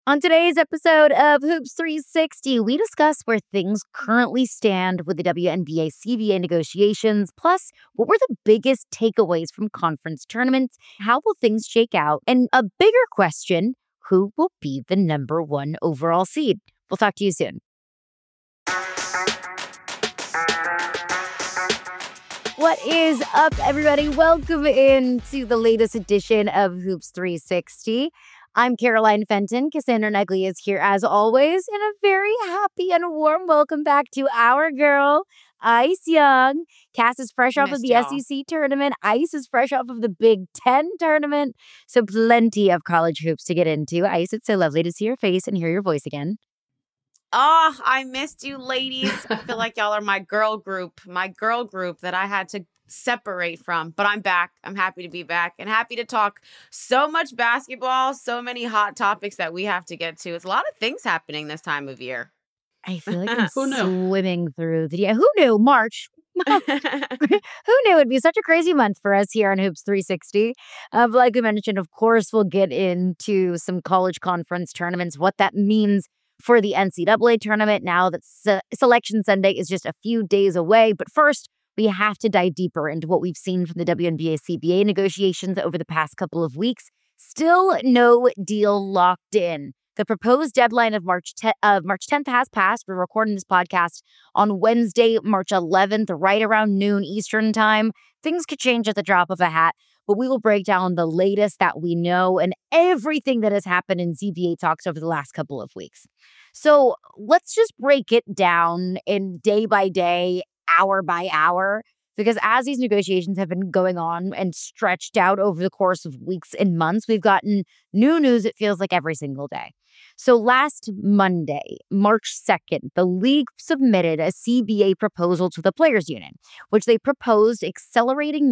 On today's episode of Hoops 360, we discuss where things currently stand with the WNBA CBA negotiations, plus what were the biggest takeaways from conference tournaments, how will things shake out, and a bigger question, who will be the number one overall seed? We'll talk to you soon. What is up, everybody? Welcome into the latest edition of Hoops 360. I'm Caroline Fenton. Cassandra Negley is here as always, and a very happy and warm welcome back to our girl, Ice Young. Cass is fresh off of the SEC tournament. Ice is fresh off of the Big Ten tournament. So plenty of college hoops to get into. Ice, it's so lovely to see your face and hear your voice again. Oh, I missed you, ladies. I feel like y'all are my girl group that I had to separate from. But I'm back. I'm happy to be back and happy to talk so much basketball, so many hot topics that we have to get to. It's a lot of things happening this time of year. I feel like I'm swimming through the... Who knew? March. Who knew it'd be such a crazy month for us here on Hoops 360? Like we mentioned, of course, we'll get into some college conference tournaments, what that means for the NCAA tournament now that Selection Sunday is just a few days away. But first, we have to dive deeper into what we've seen from the WNBA CBA negotiations over the past couple of weeks. Still no deal locked in. The proposed deadline of March 10th has passed. We're recording this podcast on Wednesday, March 11th, right around noon Eastern time. Things could change at the drop of a hat, but we will break down the latest that we know and everything that has happened in CBA talks over the last couple of weeks. So let's just break it down in day by day, hour by hour, because as these negotiations have been going on and stretched out over the course of weeks and months, we've gotten new news, it feels like, every single day. So last Monday, March 2nd, the league submitted a CBA proposal to the Players Union, which they proposed accelerating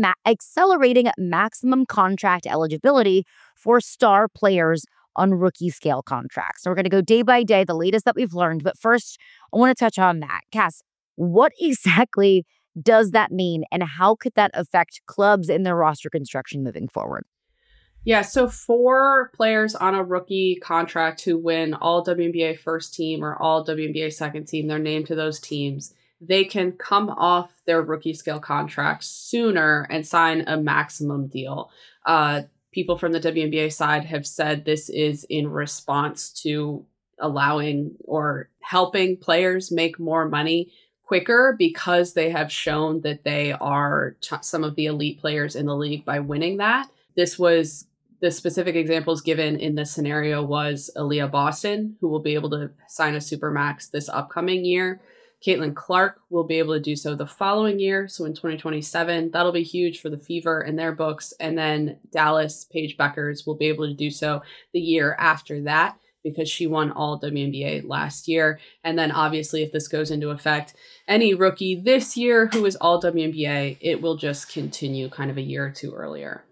maximum contract eligibility for star players on rookie scale contracts. So we're going to go day by day, the latest that we've learned. But first, I want to touch on that. Cass, what exactly does that mean, and how could that affect clubs in their roster construction moving forward? Yeah, so for players on a rookie contract who win all WNBA first team or all WNBA second team, they're named to those teams, they can come off their rookie scale contracts sooner and sign a maximum deal. People from the WNBA side have said this is in response to allowing or helping players make more money quicker because they have shown that they are some of the elite players in the league by winning that. The specific examples given in this scenario was Aaliyah Boston, who will be able to sign a Supermax this upcoming year. Caitlin Clark will be able to do so the following year, so in 2027. That'll be huge for the Fever and their books. And then Dallas Paige Beckers will be able to do so the year after that because she won all WNBA last year. And then obviously if this goes into effect, any rookie this year who is all WNBA, it will just continue kind of a year or two earlier.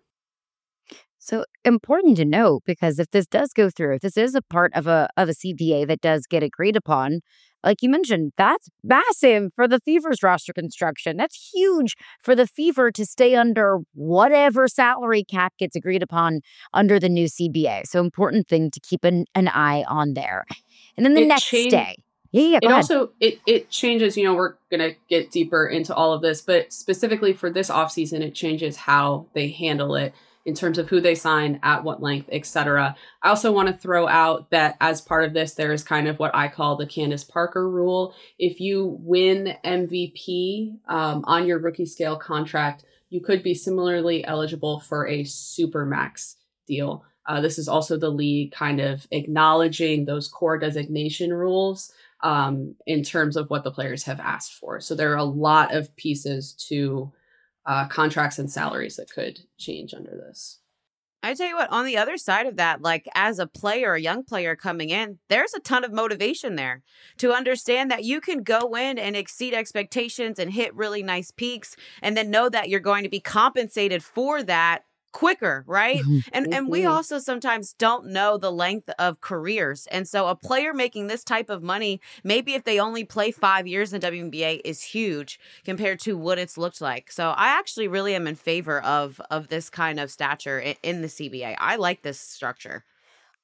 So important to note, because if this does go through, if this is a part of a CBA that does get agreed upon, like you mentioned, that's massive for the Fever's roster construction. That's huge for the Fever to stay under whatever salary cap gets agreed upon under the new CBA. So important thing to keep an eye on there. And then the next day. Yeah, go ahead. It changes, we're going to get deeper into all of this, but specifically for this offseason, it changes how they handle it in terms of who they sign, at what length, etc. I also want to throw out that as part of this, there is kind of what I call the Candace Parker rule. If you win MVP on your rookie scale contract, you could be similarly eligible for a Supermax deal. This is also the league kind of acknowledging those core designation rules in terms of what the players have asked for. So there are a lot of pieces to contracts and salaries that could change under this. I tell you what, on the other side of that, like as a player, a young player coming in, there's a ton of motivation there to understand that you can go in and exceed expectations and hit really nice peaks and then know that you're going to be compensated for that quicker, right? And we also sometimes don't know the length of careers. And so a player making this type of money, maybe if they only play 5 years in WNBA, is huge compared to what it's looked like. So I actually really am in favor of this kind of stature in the CBA. I like this structure.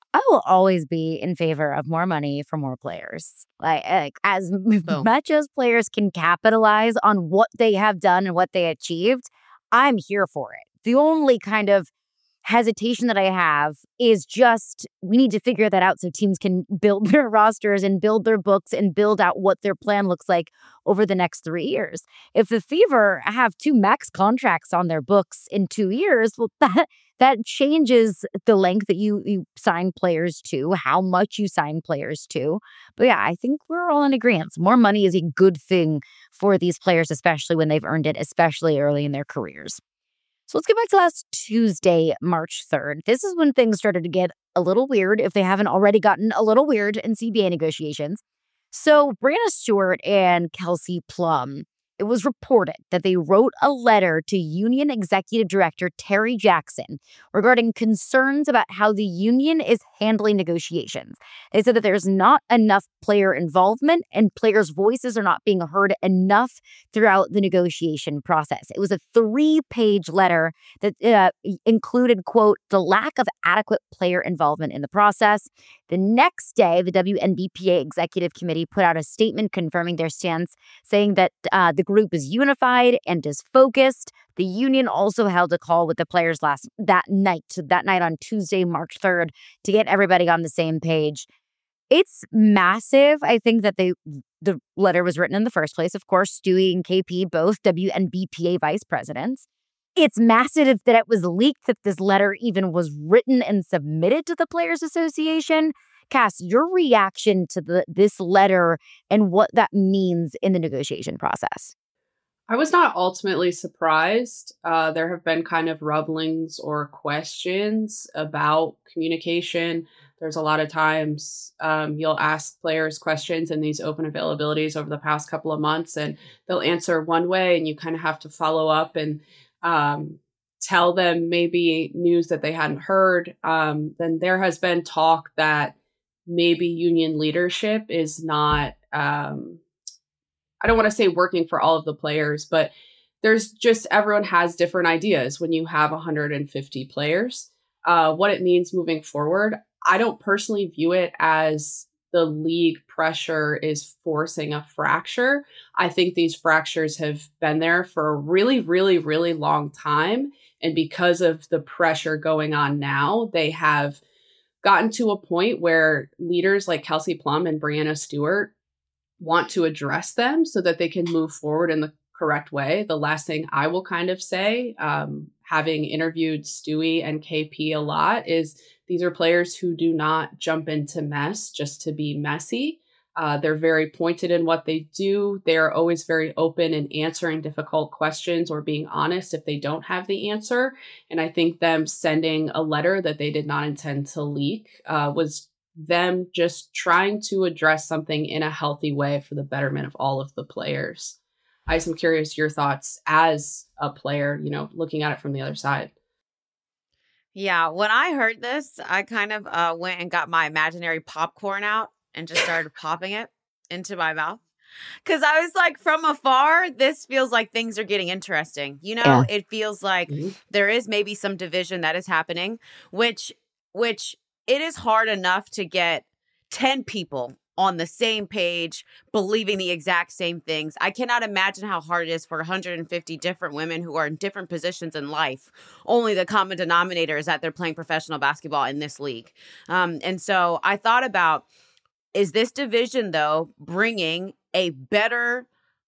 I will always be in favor of more money for more players. Like as much as players can capitalize on what they have done and what they achieved, I'm here for it. The only kind of hesitation that I have is just we need to figure that out so teams can build their rosters and build their books and build out what their plan looks like over the next 3 years. If the Fever have 2 max contracts on their books in 2 years, well, that changes the length that you sign players to, how much you sign players to. But yeah, I think we're all in agreement. More money is a good thing for these players, especially when they've earned it, especially early in their careers. So let's get back to last Tuesday, March 3rd. This is when things started to get a little weird, if they haven't already gotten a little weird in CBA negotiations. So Brianna Stewart and Kelsey Plum, it was reported that they wrote a letter to Union Executive Director Terry Jackson regarding concerns about how the union is handling negotiations. They said that there's not enough player involvement and players' voices are not being heard enough throughout the negotiation process. It was a 3-page letter that included, quote, the lack of adequate player involvement in the process. The next day, the WNBPA Executive Committee put out a statement confirming their stance, saying that the group is unified and is focused. The union also held a call with the players that night on Tuesday, March 3rd, to get everybody on the same page. It's massive. I think that the letter was written in the first place. Of course, Stewie and KP, both WNBPA vice presidents. It's massive that it was leaked that this letter even was written and submitted to the Players Association. Cass, your reaction to this letter and what that means in the negotiation process? I was not ultimately surprised. There have been kind of rumblings or questions about communication. There's a lot of times you'll ask players questions in these open availabilities over the past couple of months, and they'll answer one way, and you kind of have to follow up and tell them maybe news that they hadn't heard. Then there has been talk that maybe union leadership is not, I don't want to say working for all of the players, but there's just everyone has different ideas when you have 150 players. What it means moving forward, I don't personally view it as the league pressure is forcing a fracture. I think these fractures have been there for a really, really, really long time. And because of the pressure going on now, they have gotten to a point where leaders like Kelsey Plum and Brianna Stewart want to address them so that they can move forward in the correct way. The last thing I will kind of say, having interviewed Stewie and KP a lot, is these are players who do not jump into mess just to be messy. They're very pointed in what they do. They are always very open in answering difficult questions or being honest if they don't have the answer. And I think them sending a letter that they did not intend to leak was them just trying to address something in a healthy way for the betterment of all of the players. I am curious your thoughts as a player, looking at it from the other side. Yeah, when I heard this, I kind of went and got my imaginary popcorn out and just started popping it into my mouth. Because I was like, from afar, this feels like things are getting interesting. It feels like there is maybe some division that is happening, which it is hard enough to get 10 people on the same page, believing the exact same things. I cannot imagine how hard it is for 150 different women who are in different positions in life. Only the common denominator is that they're playing professional basketball in this league. And so I thought about, is this division, though, bringing a better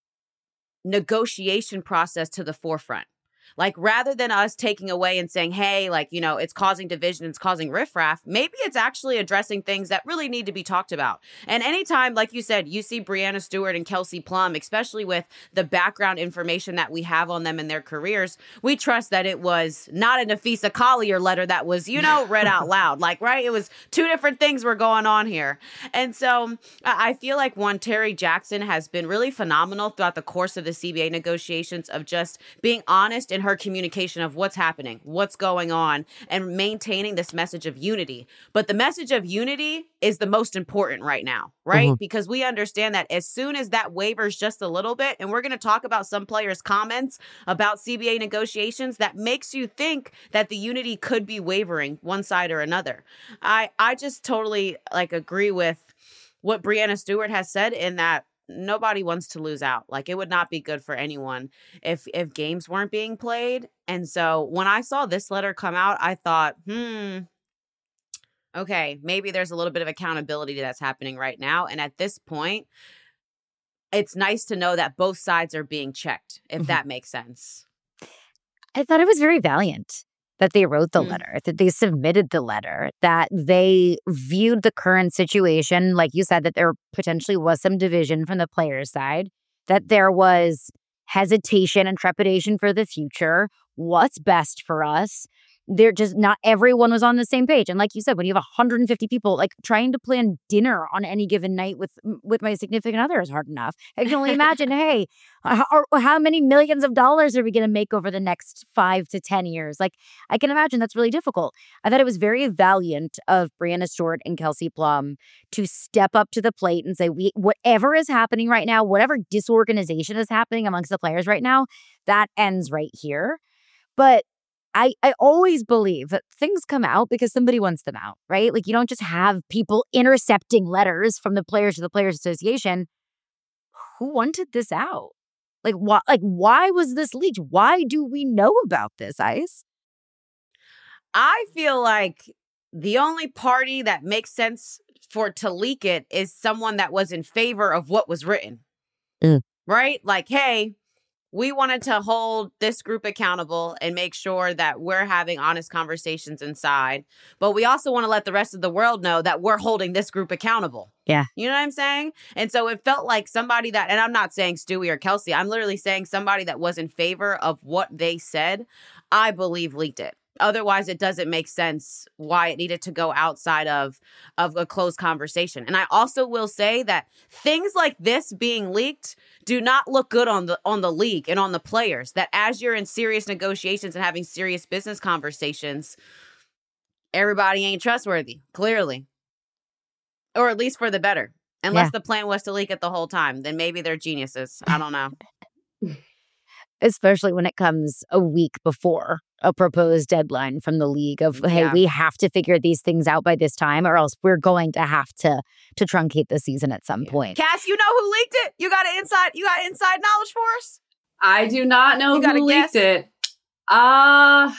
negotiation process to the forefront? Like, rather than us taking away and saying, hey, it's causing division, it's causing riffraff, maybe it's actually addressing things that really need to be talked about. And anytime, like you said, you see Brianna Stewart and Kelsey Plum, especially with the background information that we have on them in their careers, we trust that it was not a Napheesa Collier letter that was, read out loud. Right? It was two different things were going on here. And so I feel like Terry Jackson has been really phenomenal throughout the course of the CBA negotiations of just being honest and in her communication of what's happening, what's going on, and maintaining this message of unity. But the message of unity is the most important right now, right? Because we understand that as soon as that wavers just a little bit, and we're going to talk about some players' comments about CBA negotiations, that makes you think that the unity could be wavering one side or another. I just totally agree with what Breanna Stewart has said in that nobody wants to lose out. Like, it would not be good for anyone if games weren't being played. And so when I saw this letter come out, I thought, okay, maybe there's a little bit of accountability that's happening right now. And at this point, it's nice to know that both sides are being checked, if that makes sense. I thought it was very valiant that they wrote the letter, that they submitted the letter, that they viewed the current situation, like you said, that there potentially was some division from the players' side, that there was hesitation and trepidation for the future. What's best for us? They're just not everyone was on the same page. And like you said, when you have 150 people, like trying to plan dinner on any given night with my significant other is hard enough. I can only imagine, hey, how many millions of dollars are we going to make over the next 5 to 10 years? Like, I can imagine that's really difficult. I thought it was very valiant of Breanna Stewart and Kelsey Plum to step up to the plate and say, whatever is happening right now, whatever disorganization is happening amongst the players right now, that ends right here. But I always believe that things come out because somebody wants them out, right? Like, you don't just have people intercepting letters from the players to the Players Association. Who wanted this out? Like, why was this leaked? Why do we know about this, Ice? I feel like the only party that makes sense for to leak it is someone that was in favor of what was written, right? Like, hey, we wanted to hold this group accountable and make sure that we're having honest conversations inside. But we also want to let the rest of the world know that we're holding this group accountable. Yeah. You know what I'm saying? And so it felt like somebody that, and I'm not saying Stewie or Kelsey, I'm literally saying somebody that was in favor of what they said, I believe leaked it. Otherwise, it doesn't make sense why it needed to go outside of a closed conversation. And I also will say that things like this being leaked do not look good on the league and on the players. That as you're in serious negotiations and having serious business conversations, everybody ain't trustworthy, clearly. Or at least for the better. Unless the plan was to leak it the whole time, then maybe they're geniuses. I don't know. Especially when it comes a week before a proposed deadline from the league of, hey, we have to figure these things out by this time or else we're going to have to truncate the season at some point. Cass, you know who leaked it? You got inside knowledge for us? I do not know who leaked it. I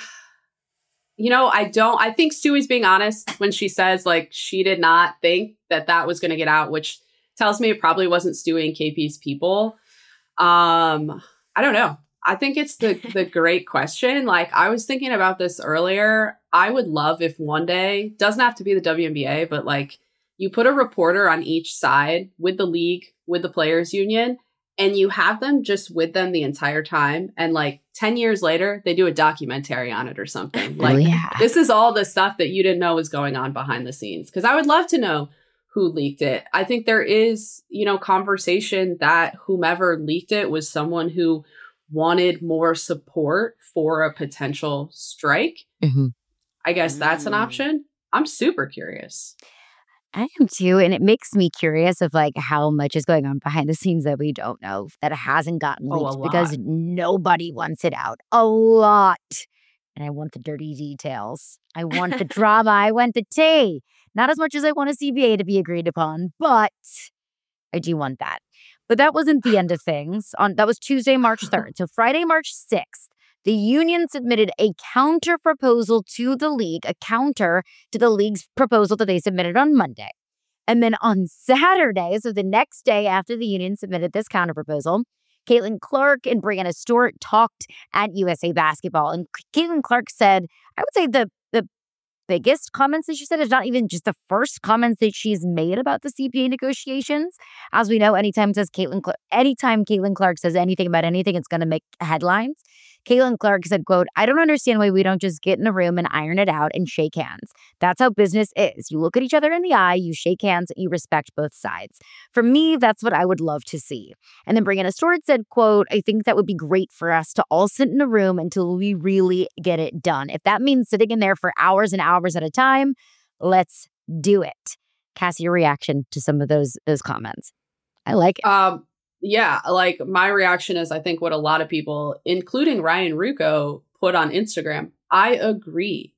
don't. I think Stewie's being honest when she says, like, she did not think that was going to get out, which tells me it probably wasn't Stewie and KP's people. I don't know. I think it's the great question. Like, I was thinking about this earlier. I would love if one day, doesn't have to be the WNBA, but like you put a reporter on each side with the league, with the players union, and you have them just with them the entire time. And like 10 years later, they do a documentary on it or something. Like, this is all the stuff that you didn't know was going on behind the scenes. Because I would love to know who leaked it. I think there is, conversation that whomever leaked it was someone who wanted more support for a potential strike. I guess that's an option. I'm super curious. I am too. And it makes me curious of like how much is going on behind the scenes that we don't know, that hasn't gotten leaked because nobody wants it out. A lot. And I want the dirty details. I want the drama. I want the tea. Not as much as I want a CBA to be agreed upon, but I do want that. But that wasn't the end of things. That was Tuesday, March 3rd. So Friday, March 6th, the union submitted a counter proposal to the league, a counter to the league's proposal that they submitted on Monday. And then on Saturday, so the next day after the union submitted this counter proposal, Caitlin Clark and Breanna Stewart talked at USA Basketball. And Caitlin Clark said, I would say the biggest comments that she said is not even just the first comments that she's made about the CBA negotiations. As we know, anytime Caitlin Clark says anything about anything, it's going to make headlines. Caitlin Clark said, quote, I don't understand why we don't just get in a room and iron it out and shake hands. That's how business is. You look at each other in the eye, you shake hands, you respect both sides. For me, that's what I would love to see. And then Brianna Stewart said, quote, I think that would be great for us to all sit in a room until we really get it done. If that means sitting in there for hours and hours at a time, let's do it. Cassie, your reaction to some of those comments? I like it. Yeah, like my reaction is I think what a lot of people, including Ryan Ruocco, put on Instagram. I agree.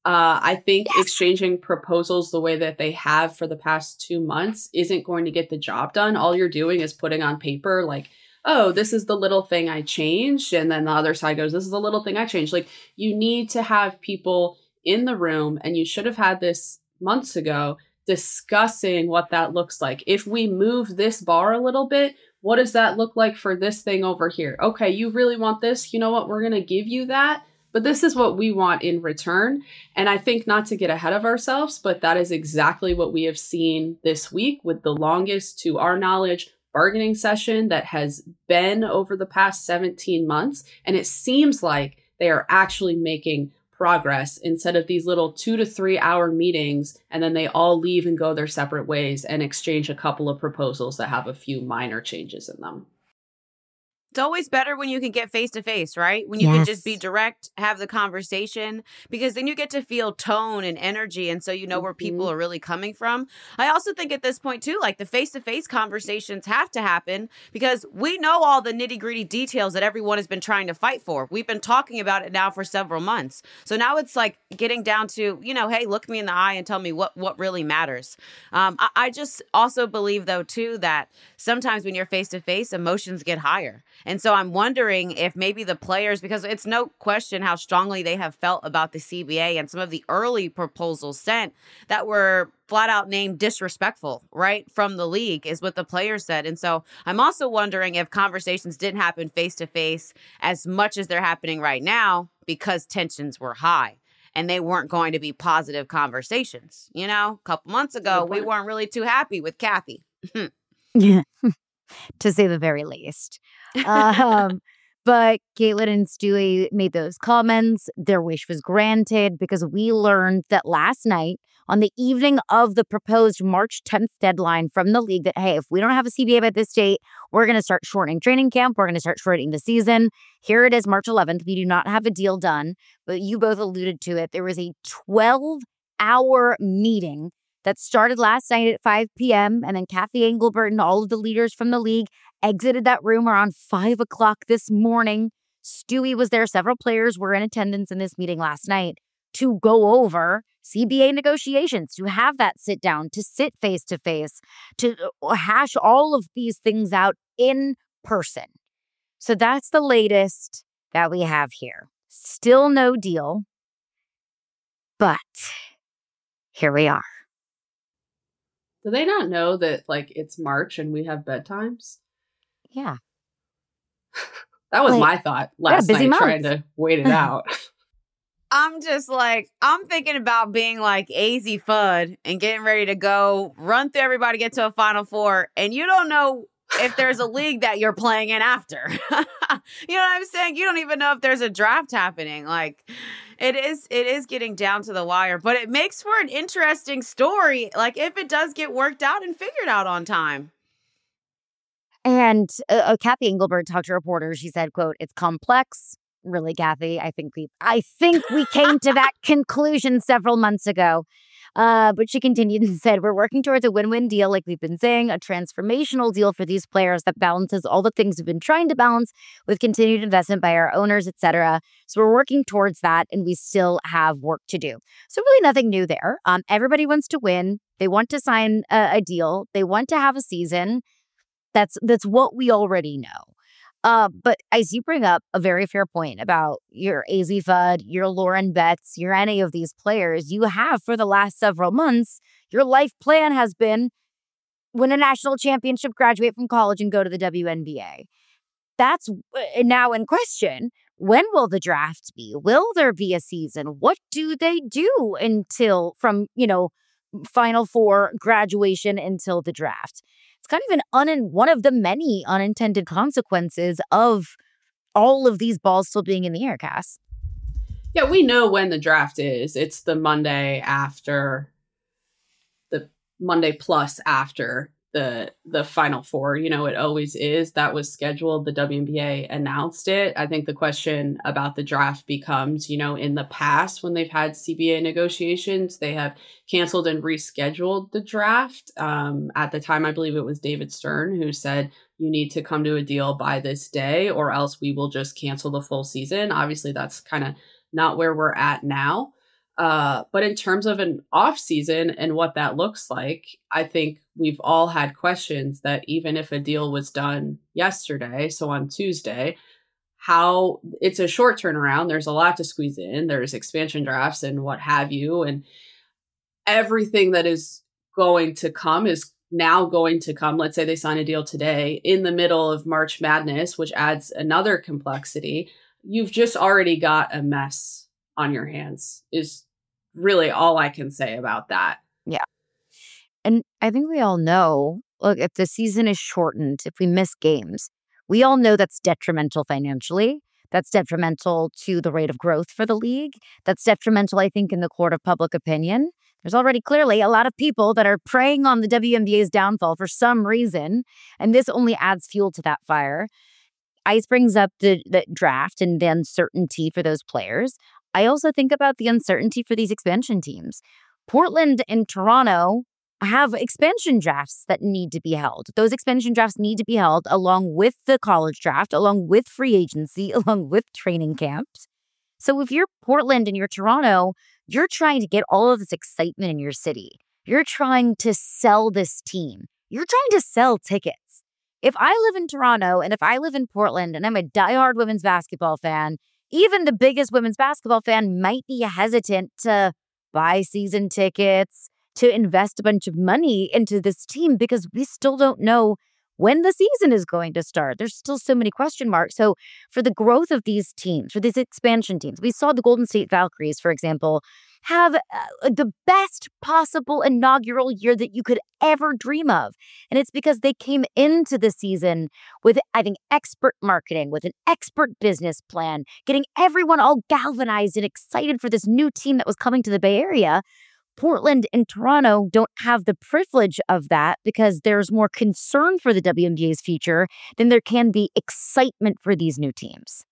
I think exchanging proposals the way that they have for the past 2 months isn't going to get the job done. All you're doing is putting on paper like, oh, this is the little thing I changed. And then the other side goes, this is the little thing I changed. Like, you need to have people in the room, and you should have had this months ago, discussing what that looks like. If we move this bar a little bit, what does that look like for this thing over here? Okay, you really want this? You know what? We're going to give you that. But this is what we want in return. And I think, not to get ahead of ourselves, but that is exactly what we have seen this week with the longest, to our knowledge, bargaining session that has been over the past 17 months. And it seems like they are actually making progress instead of these little 2 to 3 hour meetings, and then they all leave and go their separate ways and exchange a couple of proposals that have a few minor changes in them. It's always better when you can get face to face, right? When you can just be direct, have the conversation, because then you get to feel tone and energy. And so you know where people are really coming from. I also think at this point, too, like the face to face conversations have to happen because we know all the nitty gritty details that everyone has been trying to fight for. We've been talking about it now for several months. So now it's like getting down to, you know, hey, look me in the eye and tell me what really matters. I just also believe, though, too, that sometimes when you're face to face, emotions get higher. And so I'm wondering if maybe the players, because it's no question how strongly they have felt about the CBA and some of the early proposals sent that were flat out named disrespectful, right, from the league, is what the players said. And so I'm also wondering if conversations didn't happen face to face as much as they're happening right now because tensions were high and they weren't going to be positive conversations. You know, a couple months ago, we weren't really too happy with Kathy. Yeah, to say the very least. But Caitlin and Stewie made those comments. Their wish was granted because we learned that last night, on the evening of the proposed March 10th deadline from the league, that, hey, if we don't have a CBA by this date, we're going to start shortening training camp. We're going to start shortening the season. Here it is, March 11th. We do not have a deal done, but you both alluded to it. There was a 12-hour meeting that started last night at 5 p.m. And then Kathy Engelbert and all of the leaders from the league exited that room around 5 o'clock this morning. Stewie was there. Several players were in attendance in this meeting last night to go over CBA negotiations, to have that sit down, to sit face to face, to hash all of these things out in person. So that's the latest that we have here. Still no deal, but here we are. Do they not know that, like, it's March and we have bedtimes? Yeah. That was my thought last night, trying to wait it out. I'm just like, I'm thinking about being like AZ Fudd and getting ready to go run through everybody, get to a Final Four, and you don't know if there's a league that you're playing in after. You know what I'm saying? You don't even know if there's a draft happening. Like, it is getting down to the wire, but it makes for an interesting story. Like, if it does get worked out and figured out on time. And Kathy Engelbert talked to reporters. She said, quote, it's complex. Really, Kathy, I think we came to that conclusion several months ago. But she continued and said, we're working towards a win-win deal, like we've been saying, a transformational deal for these players that balances all the things we've been trying to balance with continued investment by our owners, etc. So we're working towards that, and we still have work to do. So really nothing new there. Everybody wants to win. They want to sign a deal. They want to have a season. That's what we already know. But as you bring up a very fair point about your AZ Fudd, your Lauren Betts, your any of these players, you have for the last several months, your life plan has been win a national championship, graduate from college, and go to the WNBA. That's now in question. When will the draft be? Will there be a season? What do they do until from, Final Four graduation until the draft? It's kind of one of the many unintended consequences of all of these balls still being in the air, Cass. Yeah, we know when the draft is. It's the Monday after, the Monday plus after the Final Four. You know, it always is. That was scheduled. The WNBA announced it. I think the question about the draft becomes, you know, in the past when they've had CBA negotiations, they have canceled and rescheduled the draft. At the time, I believe it was David Stern who said, you need to come to a deal by this day or else we will just cancel the full season. Obviously, that's kind of not where we're at now. But in terms of an off season and what that looks like, I think we've all had questions that even if a deal was done yesterday, so on Tuesday, how it's a short turnaround. There's a lot to squeeze in. There's expansion drafts and what have you. And everything that is going to come is now going to come. Let's say they sign a deal today in the middle of March Madness, which adds another complexity. You've just already got a mess on your hands is really all I can say about that. Yeah. And I think we all know, look, if the season is shortened, if we miss games, we all know that's detrimental financially. That's detrimental to the rate of growth for the league. That's detrimental, I think, in the court of public opinion. There's already clearly a lot of people that are preying on the WNBA's downfall for some reason, and this only adds fuel to that fire. Ice brings up the draft and the uncertainty for those players. I also think about the uncertainty for these expansion teams. Portland and Toronto have expansion drafts that need to be held. Those expansion drafts need to be held along with the college draft, along with free agency, along with training camps. So if you're Portland and you're Toronto, you're trying to get all of this excitement in your city. You're trying to sell this team. You're trying to sell tickets. If I live in Toronto and if I live in Portland and I'm a diehard women's basketball fan, even the biggest women's basketball fan might be hesitant to buy season tickets, to invest a bunch of money into this team because we still don't know when the season is going to start. There's still so many question marks. So for the growth of these teams, for these expansion teams, we saw the Golden State Valkyries, for example, have the best possible inaugural year that you could ever dream of. And it's because they came into the season with, I think, expert marketing, with an expert business plan, getting everyone all galvanized and excited for this new team that was coming to the Bay Area. Portland and Toronto don't have the privilege of that because there's more concern for the WNBA's future than there can be excitement for these new teams.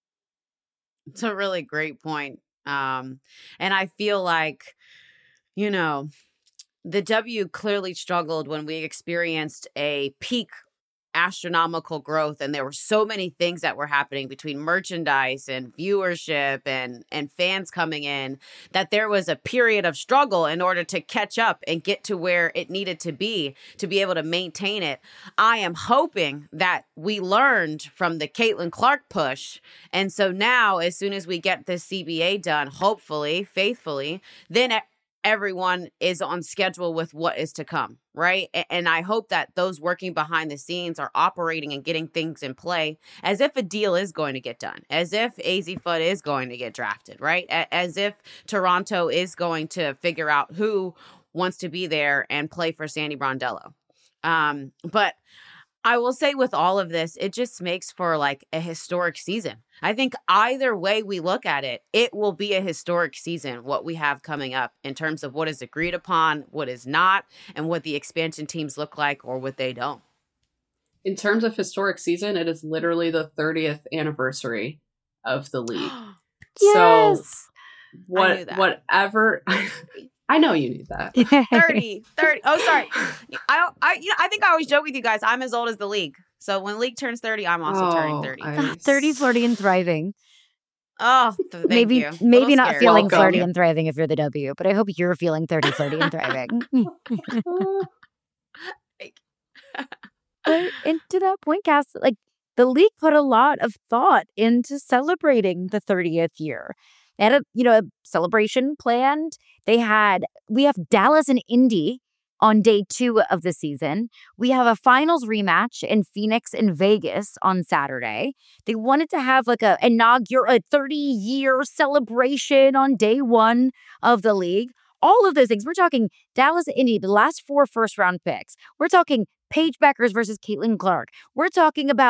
It's a really great point. And I feel like, you know, the W clearly struggled when we experienced a peak astronomical growth, and there were so many things that were happening between merchandise and viewership and fans coming in, that there was a period of struggle in order to catch up and get to where it needed to be able to maintain it. I am hoping that we learned from the Caitlin Clark push, and so now as soon as we get this CBA done, hopefully, faithfully, then everyone is on schedule with what is to come, right? And I hope that those working behind the scenes are operating and getting things in play as if a deal is going to get done, as if Azzi Fudd is going to get drafted, right? As if Toronto is going to figure out who wants to be there and play for Sandy Brondello. But I will say with all of this, it just makes for like a historic season. I think either way we look at it, it will be a historic season, what we have coming up in terms of what is agreed upon, what is not, and what the expansion teams look like or what they don't. In terms of historic season, it is literally the 30th anniversary of the league. Yes! So whatever... I know you knew that. 30. Oh, sorry. I think I always joke with you guys. I'm as old as the league. So when the league turns 30, I'm also turning 30. 30, flirty, and thriving. Oh, thank you. Maybe not feeling flirty and thriving if you're the W, but I hope you're feeling 30, flirty, and thriving. And to that point, Cass, like the league put a lot of thought into celebrating the 30th year. They had a celebration planned. We have Dallas and Indy on day 2 of the season. We have a finals rematch in Phoenix and Vegas on Saturday. They wanted to have like a 30-year celebration on day 1 of the league. All of those things. We're talking Dallas and Indy, the last 4 first-round picks. We're talking Paige Beckers versus Caitlin Clark. We're talking about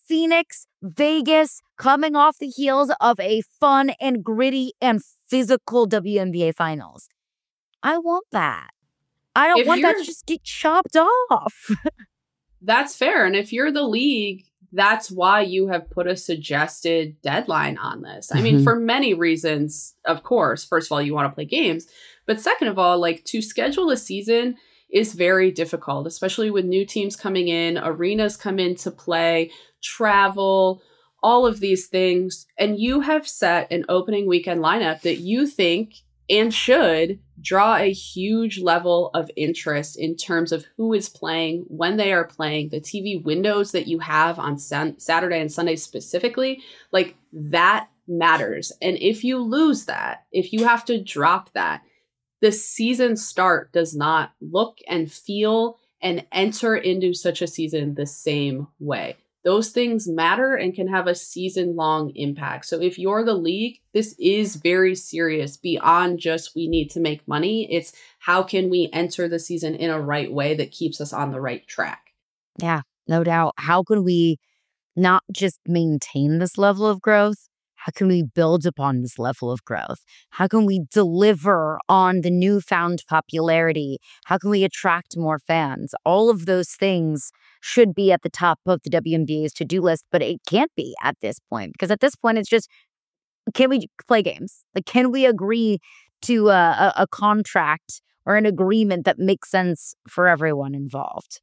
Phoenix, Vegas, coming off the heels of a fun and gritty and physical WNBA finals. I want that. I don't want that to just get chopped off. That's fair. And if you're the league, that's why you have put a suggested deadline on this. I mean, for many reasons, of course. First of all, you want to play games. But second of all, like, to schedule a season is very difficult, especially with new teams coming in, arenas come into play, travel, all of these things. And you have set an opening weekend lineup that you think and should draw a huge level of interest in terms of who is playing, when they are playing, the TV windows that you have on Saturday and Sunday specifically. Like, that matters. And if you lose that, if you have to drop that, the season start does not look and feel and enter into such a season the same way. Those things matter and can have a season-long impact. So if you're the league, this is very serious beyond just we need to make money. It's how can we enter the season in a right way that keeps us on the right track? Yeah, no doubt. How can we not just maintain this level of growth? How can we build upon this level of growth? How can we deliver on the newfound popularity? How can we attract more fans? All of those things should be at the top of the WNBA's to-do list, but it can't be at this point, because at this point, it's just, can we play games? Like, can we agree to a contract or an agreement that makes sense for everyone involved?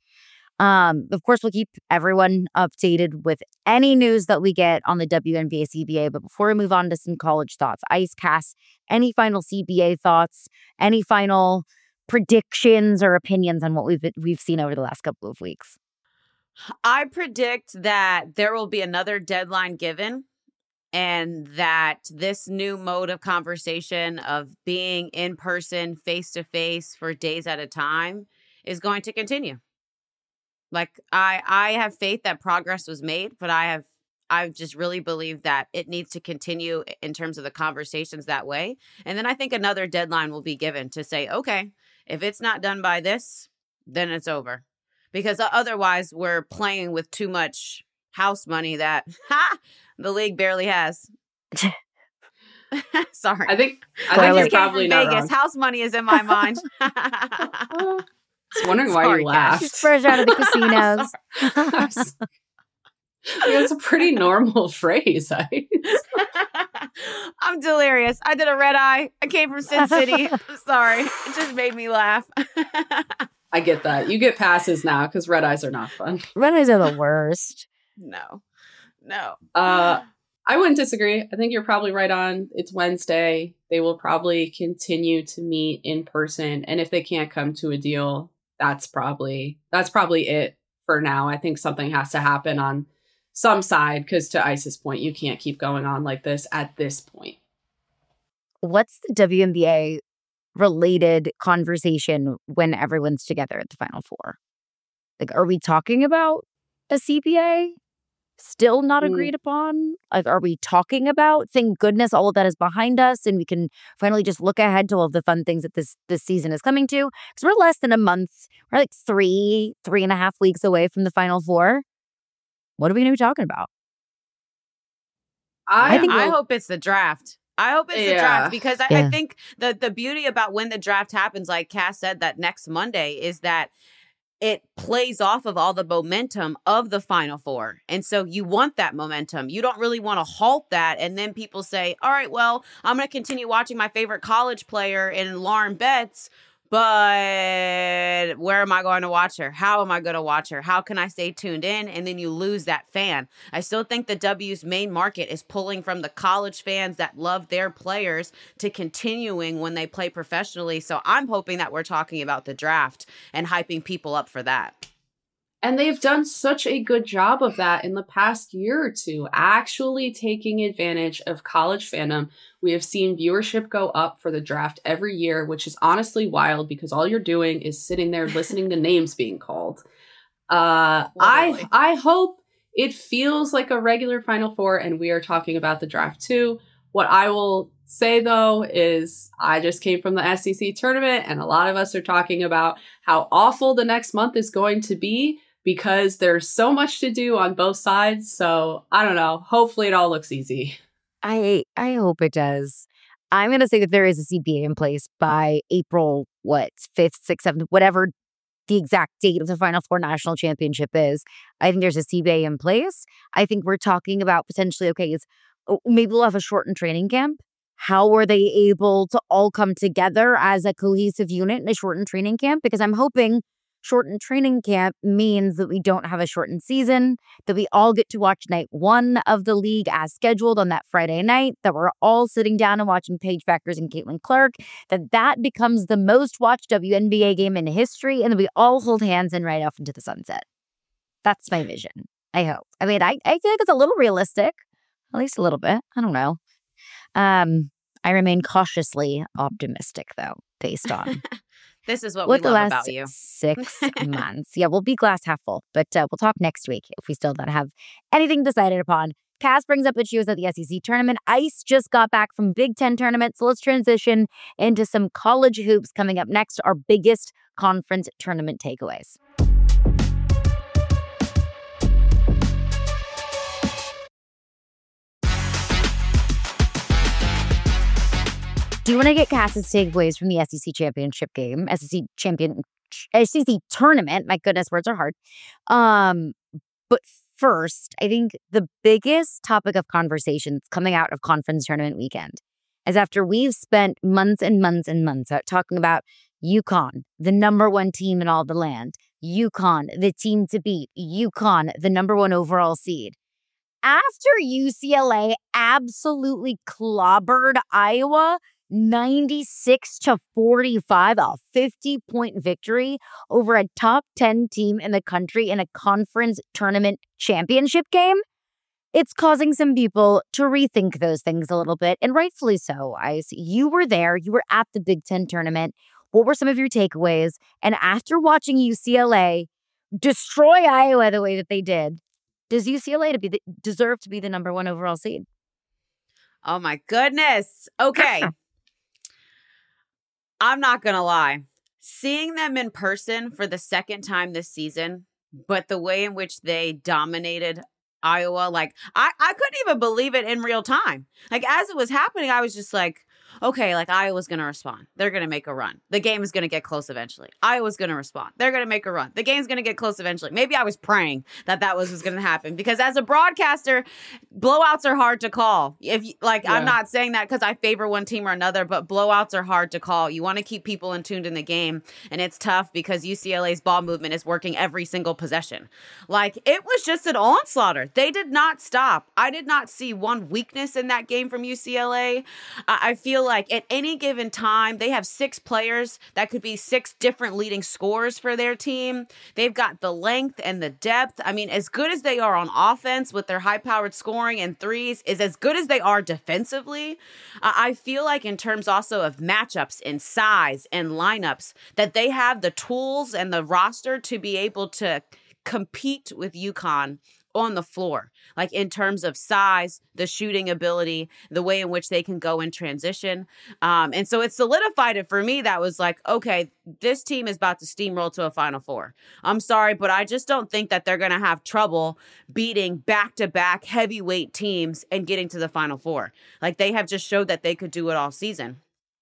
Of course, we'll keep everyone updated with any news that we get on the WNBA CBA. But before we move on to some college thoughts, Cass, any final CBA thoughts? Any final predictions or opinions on what we've seen over the last couple of weeks? I predict that there will be another deadline given, and that this new mode of conversation of being in person, face to face for days at a time is going to continue. Like, I have faith that progress was made, but I just really believe that it needs to continue in terms of the conversations that way. And then I think another deadline will be given to say, okay, if it's not done by this, then it's over. Because otherwise we're playing with too much house money that the league barely has. Sorry. I think you're probably not Vegas. wrong. House money is in my mind. I was wondering why you laughed. Just fresh out of the casinos. It's a pretty normal phrase. I'm delirious. I did a red eye. I came from Sin City. I'm sorry. It just made me laugh. I get that. You get passes now because red eyes are not fun. Red eyes are the worst. No. I wouldn't disagree. I think you're probably right on. It's Wednesday. They will probably continue to meet in person. And if they can't come to a deal, that's probably it for now. I think something has to happen on some side, because to Ice's point, you can't keep going on like this at this point. What's the WNBA related conversation when everyone's together at the Final Four? Like, are we talking about a CBA still not agreed upon? Like, are we talking about, thank goodness all of that is behind us and we can finally just look ahead to all of the fun things that this season is coming to? Because we're less than a month. We're like 3.5 weeks away from the Final Four. What are we going to be talking about? I hope it's the draft. I hope it's the draft, because I think the beauty about when the draft happens, like Cass said, that next Monday, is that it plays off of all the momentum of the Final Four. And so you want that momentum. You don't really want to halt that. And then people say, all right, well, I'm going to continue watching my favorite college player in Lauren Betts, but where am I going to watch her? How am I going to watch her? How can I stay tuned in? And then you lose that fan. I still think the W's main market is pulling from the college fans that love their players to continuing when they play professionally. So I'm hoping that we're talking about the draft and hyping people up for that. And they've done such a good job of that in the past year or two, actually taking advantage of college fandom. We have seen viewership go up for the draft every year, which is honestly wild because all you're doing is sitting there listening to names being called. I hope it feels like a regular Final Four and we are talking about the draft too. What I will say, though, is I just came from the SEC tournament and a lot of us are talking about how awful the next month is going to be. because there's so much to do on both sides. So I don't know. Hopefully it all looks easy. I hope it does. I'm going to say that there is a CBA in place by April, 5th, 6th, 7th, whatever the exact date of the Final Four national championship is. I think there's a CBA in place. I think we're talking about potentially, maybe we'll have a shortened training camp. How are they able to all come together as a cohesive unit in a shortened training camp? Because I'm hoping shortened training camp means that we don't have a shortened season, that we all get to watch night 1 of the league as scheduled on that Friday night, that we're all sitting down and watching Paige Beckers and Caitlin Clark, that becomes the most watched WNBA game in history, and that we all hold hands and ride off into the sunset. That's my vision, I hope. I mean, I feel like it's a little realistic, at least a little bit. I don't know. I remain cautiously optimistic, though, based on this is what we love about you. 6 months. Yeah, we'll be glass half full, but we'll talk next week if we still don't have anything decided upon. Cass brings up that she was at the SEC tournament. Ice just got back from Big Ten tournament, so let's transition into some college hoops coming up next, our biggest conference tournament takeaways. Do you want to get Cass's takeaways from the SEC championship game, SEC tournament? My goodness, words are hard. But first, I think the biggest topic of conversation that's coming out of conference tournament weekend is after we've spent months and months and months out talking about UConn, the number 1 team in all the land, UConn, the team to beat, UConn, the number 1 overall seed. After UCLA absolutely clobbered Iowa 96-45, a 50-point victory over a top 10 team in the country in a conference tournament championship game, it's causing some people to rethink those things a little bit, and rightfully so. Ice, you were there. You were at the Big Ten tournament. What were some of your takeaways? And after watching UCLA destroy Iowa the way that they did, does UCLA deserve to be the number 1 overall seed? Oh, my goodness. Okay. I'm not going to lie. Seeing them in person for the second time this season, but the way in which they dominated Iowa, like, I couldn't even believe it in real time. Like, as it was happening, I was just like, okay, like, Iowa's going to respond. They're going to make a run. The game is going to get close eventually. Iowa's going to respond. They're going to make a run. The game's going to get close eventually. Maybe I was praying that was going to happen, because as a broadcaster, blowouts are hard to call. I'm not saying that because I favor one team or another, but blowouts are hard to call. You want to keep people in tuned in the game, and it's tough because UCLA's ball movement is working every single possession. Like, it was just an onslaught. They did not stop. I did not see one weakness in that game from UCLA. I feel like at any given time, they have 6 players that could be 6 different leading scorers for their team. They've got the length and the depth. I mean, as good as they are on offense with their high-powered scoring and threes is as good as they are defensively. I feel like in terms also of matchups and size and lineups, that they have the tools and the roster to be able to compete with UConn on the floor, like in terms of size, the shooting ability, the way in which they can go in transition. And so it solidified it for me. That was like, okay, this team is about to steamroll to a Final Four. I'm sorry, but I just don't think that they're going to have trouble beating back-to-back heavyweight teams and getting to the Final Four. Like, they have just showed that they could do it all season.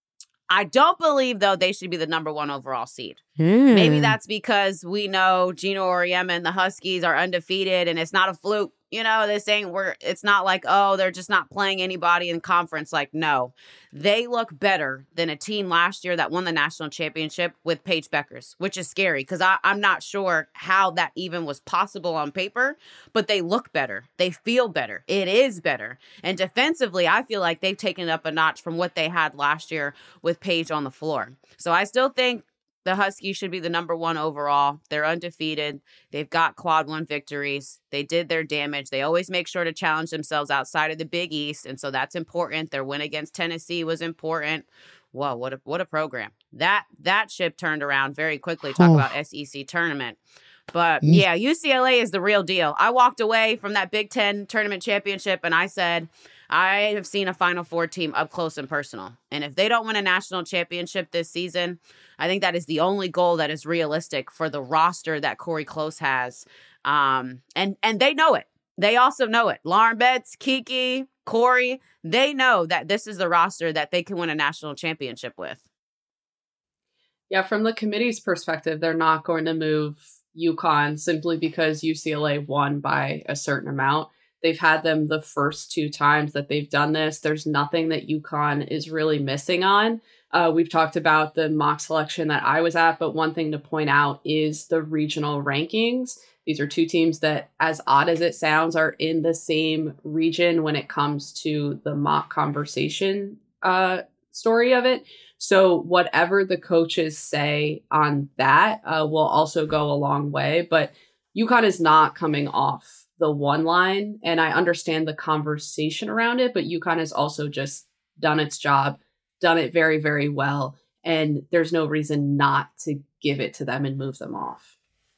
I don't believe, though, they should be the number 1 overall seed. Maybe that's because we know Gino Auriemma and the Huskies are undefeated, and it's not a fluke. You know, they're saying it's not like, oh, they're just not playing anybody in conference. Like, no, they look better than a team last year that won the national championship with Paige Beckers, which is scary because I'm not sure how that even was possible on paper, but they look better. They feel better. It is better. And defensively, I feel like they've taken it up a notch from what they had last year with Paige on the floor. So I still think the Huskies should be the number 1 overall. They're undefeated. They've got quad 1 victories. They did their damage. They always make sure to challenge themselves outside of the Big East, and so that's important. Their win against Tennessee was important. Whoa, what a program. That ship turned around very quickly. Talk about SEC tournament. But yeah, UCLA is the real deal. I walked away from that Big Ten tournament championship and I said, I have seen a Final Four team up close and personal. And if they don't win a national championship this season, I think that is the only goal that is realistic for the roster that Corey Close has. And they know it. They also know it. Lauren Betts, Kiki, Corey, they know that this is the roster that they can win a national championship with. Yeah, from the committee's perspective, they're not going to move UConn simply because UCLA won by a certain amount. They've had them the first 2 times that they've done this. There's nothing that UConn is really missing on. We've talked about the mock selection that I was at, but one thing to point out is the regional rankings. These are 2 teams that, as odd as it sounds, are in the same region when it comes to the mock conversation story of it. So whatever the coaches say on that will also go a long way. But UConn is not coming off the 1 line. And I understand the conversation around it, but UConn has also just done its job, done it very, very well. And there's no reason not to give it to them and move them off.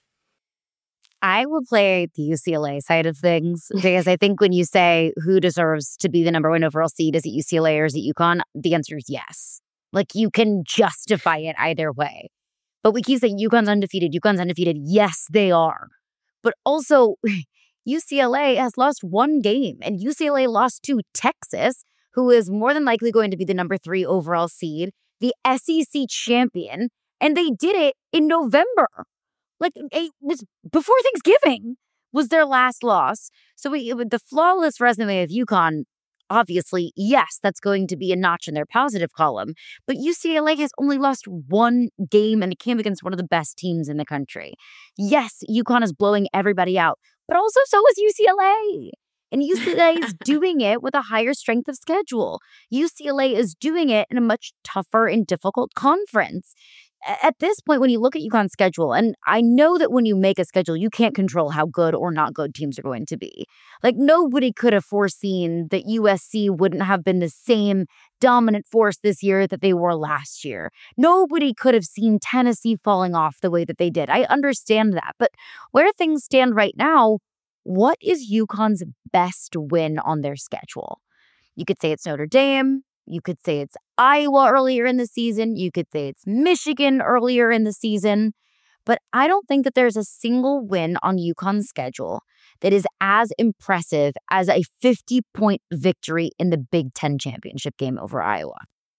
I will play the UCLA side of things because I think when you say who deserves to be the number 1 overall seed, is it UCLA or is it UConn? The answer is yes. Like, you can justify it either way. But we keep saying UConn's undefeated. UConn's undefeated. Yes, they are. But also, UCLA has lost 1 game, and UCLA lost to Texas, who is more than likely going to be the number 3 overall seed, the SEC champion, and they did it in November. Like, it was before Thanksgiving was their last loss. So the flawless resume of UConn, obviously, yes, that's going to be a notch in their positive column. But UCLA has only lost 1 game, and it came against one of the best teams in the country. Yes, UConn is blowing everybody out, but also so is UCLA. And UCLA is doing it with a higher strength of schedule. UCLA is doing it in a much tougher and difficult conference. At this point, when you look at UConn's schedule, and I know that when you make a schedule, you can't control how good or not good teams are going to be. Like, nobody could have foreseen that USC wouldn't have been the same dominant force this year that they were last year. Nobody could have seen Tennessee falling off the way that they did. I understand that. But where things stand right now, what is UConn's best win on their schedule? You could say it's Notre Dame. You could say it's Iowa earlier in the season. You could say it's Michigan earlier in the season. But I don't think that there's a single win on UConn's schedule that is as impressive as a 50-point victory in the Big Ten championship game over Iowa.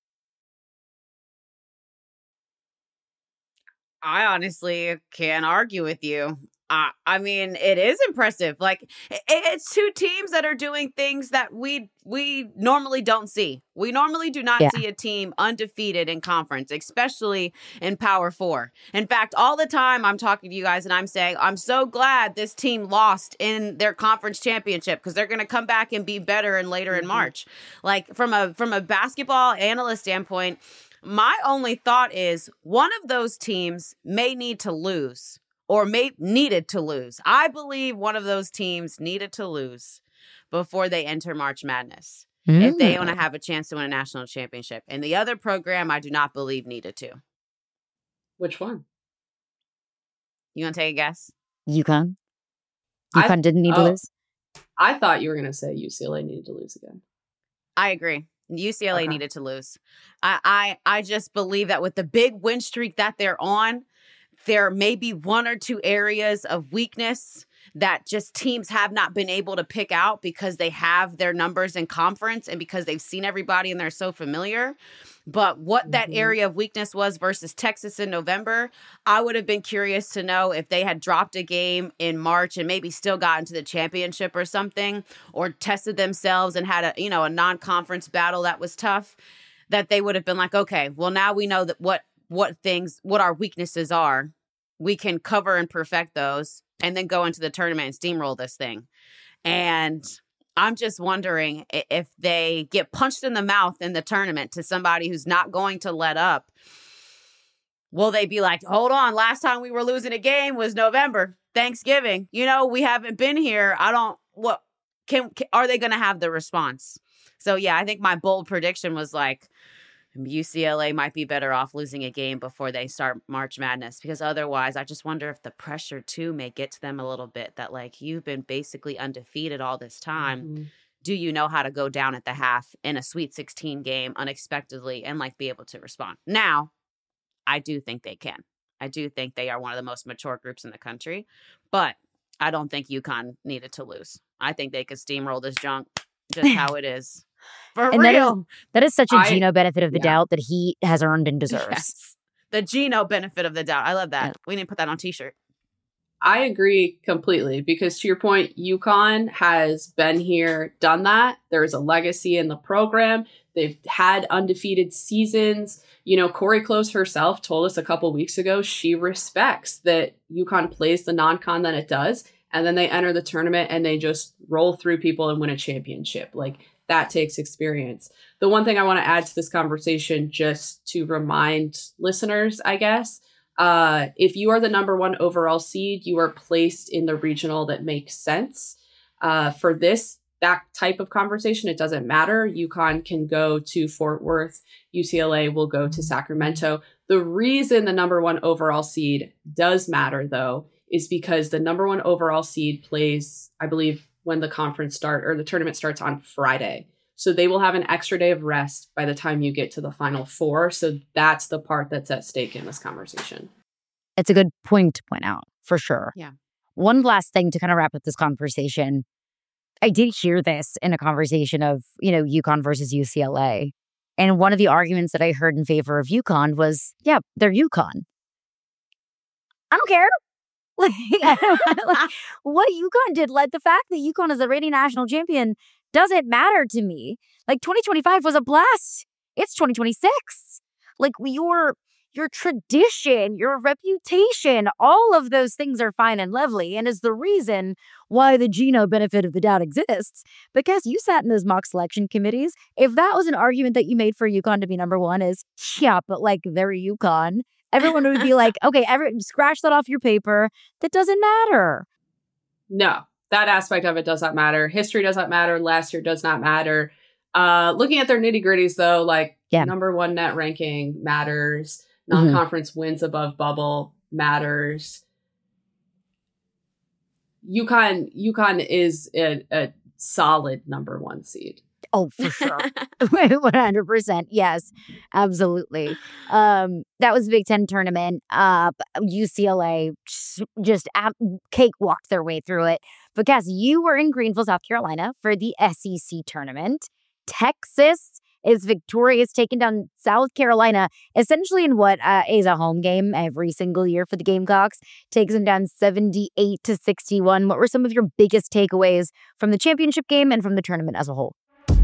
I honestly can't argue with you. I mean, it is impressive. Like, it's 2 teams that are doing things that we normally don't see. We normally do not see a team undefeated in conference, especially in Power 4. In fact, all the time I'm talking to you guys and I'm saying, I'm so glad this team lost in their conference championship because they're going to come back and be better and later in March. Like, from a basketball analyst standpoint, my only thought is one of those teams may need to lose. Or needed to lose. I believe one of those teams needed to lose before they enter March Madness if they want to have a chance to win a national championship. And the other program, I do not believe needed to. Which one? You want to take a guess? UConn. UConn didn't need to lose? I thought you were going to say UCLA needed to lose again. I agree. UCLA needed to lose. I just believe that with the big win streak that they're on, there may be 1 or 2 areas of weakness that just teams have not been able to pick out because they have their numbers in conference and because they've seen everybody and they're so familiar. But what that area of weakness was versus Texas in November, I would have been curious to know if they had dropped a game in March and maybe still gotten to the championship or something, or tested themselves and had a non-conference battle that was tough, that they would have been like, okay, well, now we know that what our weaknesses are. We can cover and perfect those and then go into the tournament and steamroll this thing. And I'm just wondering if they get punched in the mouth in the tournament to somebody who's not going to let up. Will they be like, hold on, last time we were losing a game was November, Thanksgiving. We haven't been here. Are they going to have the response? So yeah, I think my bold prediction was like, UCLA might be better off losing a game before they start March Madness, because otherwise I just wonder if the pressure too may get to them a little bit that, like, you've been basically undefeated all this time. do you know how to go down at the half in a Sweet 16 game unexpectedly and like be able to respond? Now, I do think they can. I do think they are one of the most mature groups in the country, but I don't think UConn needed to lose. I think they could steamroll this junk just how it is. For and real. That is such a Gino benefit of the doubt that he has earned and deserves. Yes. The Gino benefit of the doubt. I love that. Yeah. We need to put that on a t-shirt. I agree completely because to your point, UConn has been here, done that. There's a legacy in the program. They've had undefeated seasons. You know, Corey Close herself told us a couple weeks ago she respects that UConn plays the non-con that it does, and then they enter the tournament and they just roll through people and win a championship. Like, that takes experience. The one thing I want to add to this conversation, just to remind listeners, I guess, if you are the number 1 overall seed, you are placed in the regional that makes sense. For that type of conversation, it doesn't matter. UConn can go to Fort Worth. UCLA will go to Sacramento. The reason the number 1 overall seed does matter, though, is because the number 1 overall seed plays, I believe, when the tournament starts on Friday. So they will have an extra day of rest by the time you get to the Final Four. So that's the part that's at stake in this conversation. It's a good point to point out, for sure. Yeah. One last thing to kind of wrap up this conversation. I did hear this in a conversation of, UConn versus UCLA. And one of the arguments that I heard in favor of UConn was, yeah, they're UConn. I don't care. What UConn did, the fact that UConn is the reigning national champion doesn't matter to me. 2025 was a blast. It's 2026. Your tradition, your reputation, all of those things are fine and lovely and is the reason why the Gino benefit of the doubt exists. Because you sat in those mock selection committees. If that was an argument that you made for UConn to be number 1 is, yeah, but they're UConn. Everyone would be like, okay, scratch that off your paper. That doesn't matter. No, that aspect of it does not matter. History does not matter. Last year does not matter. Looking at their nitty gritties, though, number 1 net ranking matters. Non-conference wins above bubble matters. UConn is a solid number 1 seed. Oh, for sure. 100%. Yes, absolutely. That was the Big Ten tournament. UCLA just cakewalked their way through it. But Cass, you were in Greenville, South Carolina for the SEC tournament. Texas is victorious, taking down South Carolina, essentially in what is a home game every single year for the Gamecocks. Takes them down 78-61. What were some of your biggest takeaways from the championship game and from the tournament as a whole?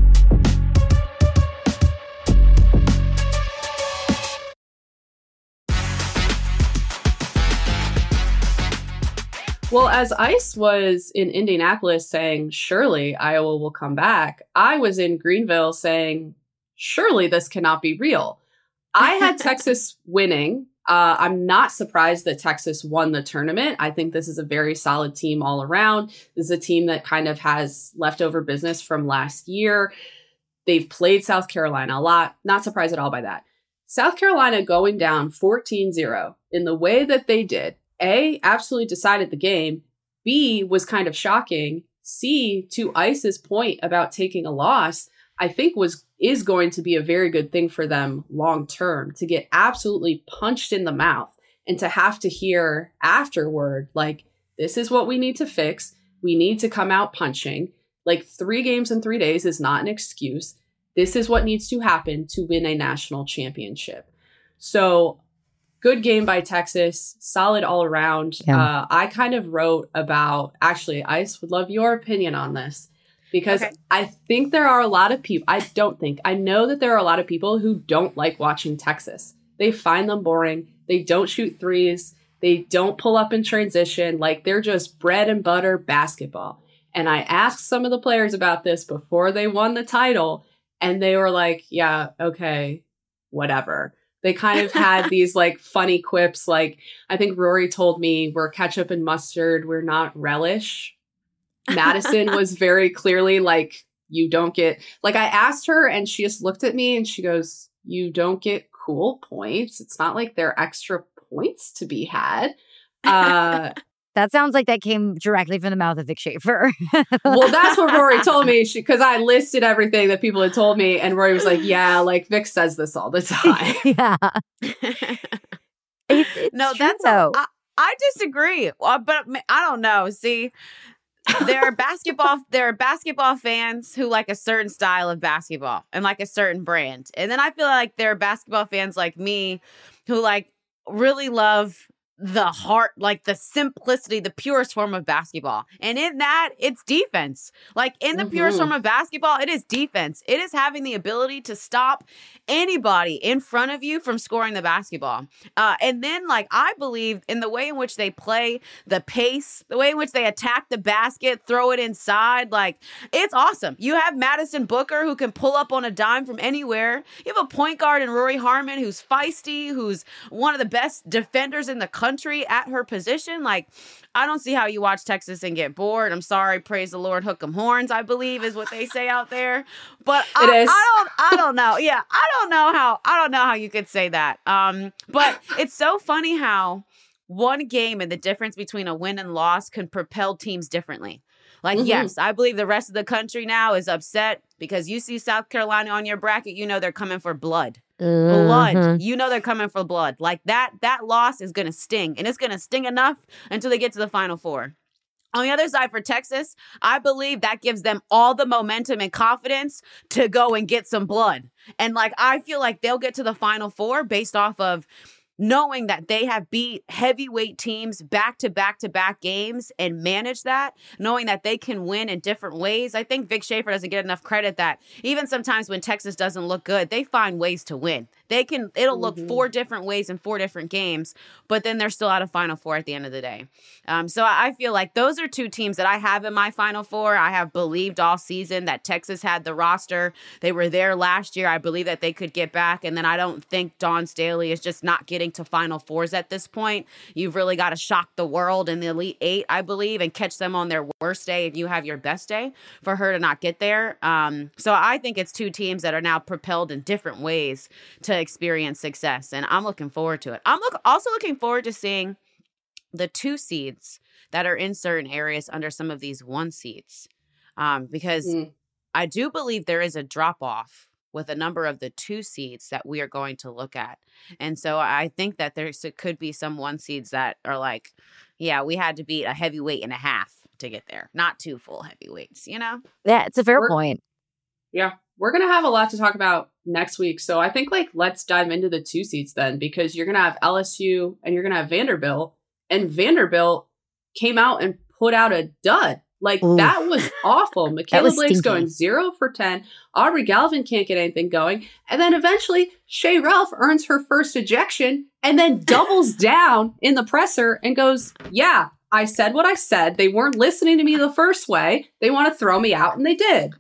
Well, as Ice was in Indianapolis saying, surely Iowa will come back, I was in Greenville saying, surely this cannot be real. I had Texas winning. I'm not surprised that Texas won the tournament. I think this is a very solid team all around. This is a team that kind of has leftover business from last year. They've played South Carolina a lot. Not surprised at all by that. South Carolina going down 14-0 in the way that they did. A, absolutely decided the game. B, was kind of shocking. C, to Ice's point about taking a loss, I think is going to be a very good thing for them long term, to get absolutely punched in the mouth and to have to hear afterward, this is what we need to fix. We need to come out punching. 3 games in 3 days is not an excuse. This is what needs to happen to win a national championship. So good game by Texas, solid all around. Yeah. I kind of wrote about, actually, Ice would love your opinion on this, because I think there are a lot of people, I know that there are a lot of people who don't like watching Texas. They find them boring. They don't shoot threes. They don't pull up in transition. They're just bread and butter basketball. And I asked some of the players about this before they won the title, and they were like, yeah, okay, whatever. They kind of had these funny quips. I think Rory told me, we're ketchup and mustard. We're not relish. Madison was very clearly you don't get, I asked her and she just looked at me and she goes, you don't get cool points. It's not like there are extra points to be had. That's That sounds like that came directly from the mouth of Vic Schaefer. Well, that's what Rory told me because I listed everything that people had told me. And Rory was like, yeah, like Vic says this all the time. Yeah. It's no, true, that's though. I disagree. But I don't know. See, there are basketball fans who like a certain style of basketball and like a certain brand. And then I feel like there are basketball fans like me who like really love the heart, like the simplicity, the purest form of basketball. And in that, it's defense. Like in the purest form of basketball, it is defense. It is having the ability to stop anybody in front of you from scoring the basketball. And then like, I believe in the way in which they play, the pace, the way in which they attack the basket, throw it inside. Like it's awesome. You have Madison Booker who can pull up on a dime from anywhere. You have a point guard in Rory Harmon who's feisty, who's one of the best defenders in the country at her position. Like, I don't see how you watch Texas and get bored. I'm sorry, praise the Lord, hook 'em horns, I believe is what they say out there. But I don't know. Yeah, I don't know how you could say that. But it's so funny how one game and the difference between a win and loss can propel teams differently. Like, yes, I believe the rest of the country now is upset because you see South Carolina on your bracket, you know they're coming for blood. Blood. You know they're coming for blood. Like that loss is going to sting. And it's going to sting enough until they get to the Final Four. On the other side for Texas, I believe that gives them all the momentum and confidence to go and get some blood. And like, I feel like they'll get to the Final Four based off of knowing that they have beat heavyweight teams back to back games and manage that, knowing that they can win in different ways. I think Vic Schaefer doesn't get enough credit that even sometimes when Texas doesn't look good, they find ways to win. It'll look 4 different ways in 4 different games, but then they're still out of Final Four at the end of the day. So I feel like those are 2 teams that I have in my Final Four. I have believed all season that Texas had the roster. They were there last year. I believe that they could get back. And then I don't think Dawn Staley is just not getting to Final Fours at this point. You've really got to shock the world in the Elite 8, I believe, and catch them on their worst day if you have your best day for her to not get there. So I think it's 2 teams that are now propelled in different ways to experience success, and I'm looking forward to it. I'm also looking forward to seeing the 2 seeds that are in certain areas under some of these 1 seeds, because I do believe there is a drop off with a number of the 2 seeds that we are going to look at. And so I think that there could be some 1 seeds that are like, yeah, we had to beat a heavyweight and a half to get there, not 2 full heavyweights, you know? Yeah, it's a fair point. Yeah. We're going to have a lot to talk about next week. So I think like, let's dive into the 2 seats then, because you're going to have LSU and you're going to have Vanderbilt, and Vanderbilt came out and put out a dud. Like that was awful. Michaela Blake's going 0 for 10. Aubrey Galvin can't get anything going. And then eventually Shea Ralph earns her first ejection and then doubles down in the presser and goes, yeah, I said what I said. They weren't listening to me the first way. They want to throw me out, and they did.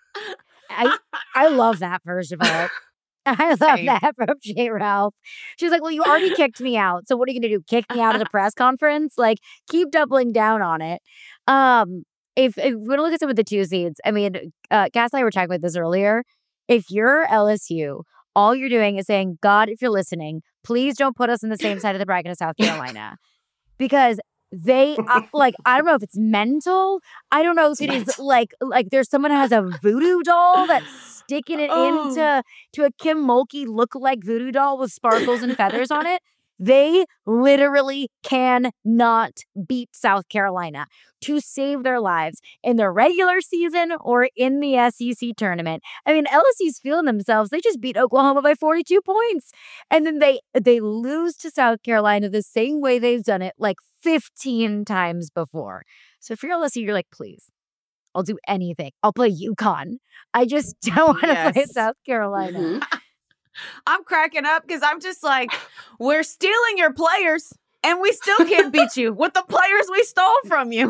I love that, first of all. I love that from Shea Ralph. She's like, well, you already kicked me out. So what are you going to do? Kick me out of the press conference? Like, keep doubling down on it. If we're going to look at some of the 2 seeds, I mean, Cass and I were talking about this earlier. If you're LSU, all you're doing is saying, God, if you're listening, please don't put us on the same side of the bracket as South Carolina. Because they like, I don't know if it's mental. I don't know if it is like there's someone who has a voodoo doll that's sticking it into a Kim Mulkey look-alike voodoo doll with sparkles and feathers on it. They literally cannot beat South Carolina to save their lives in the regular season or in the SEC tournament. I mean, LSU's feeling themselves. They just beat Oklahoma by 42 points. And then they lose to South Carolina the same way they've done it like 15 times before. So if you're LSU, you're like, please, I'll do anything. I'll play UConn. I just don't want to play South Carolina. I'm cracking up because I'm just like, we're stealing your players and we still can't beat you with the players we stole from you.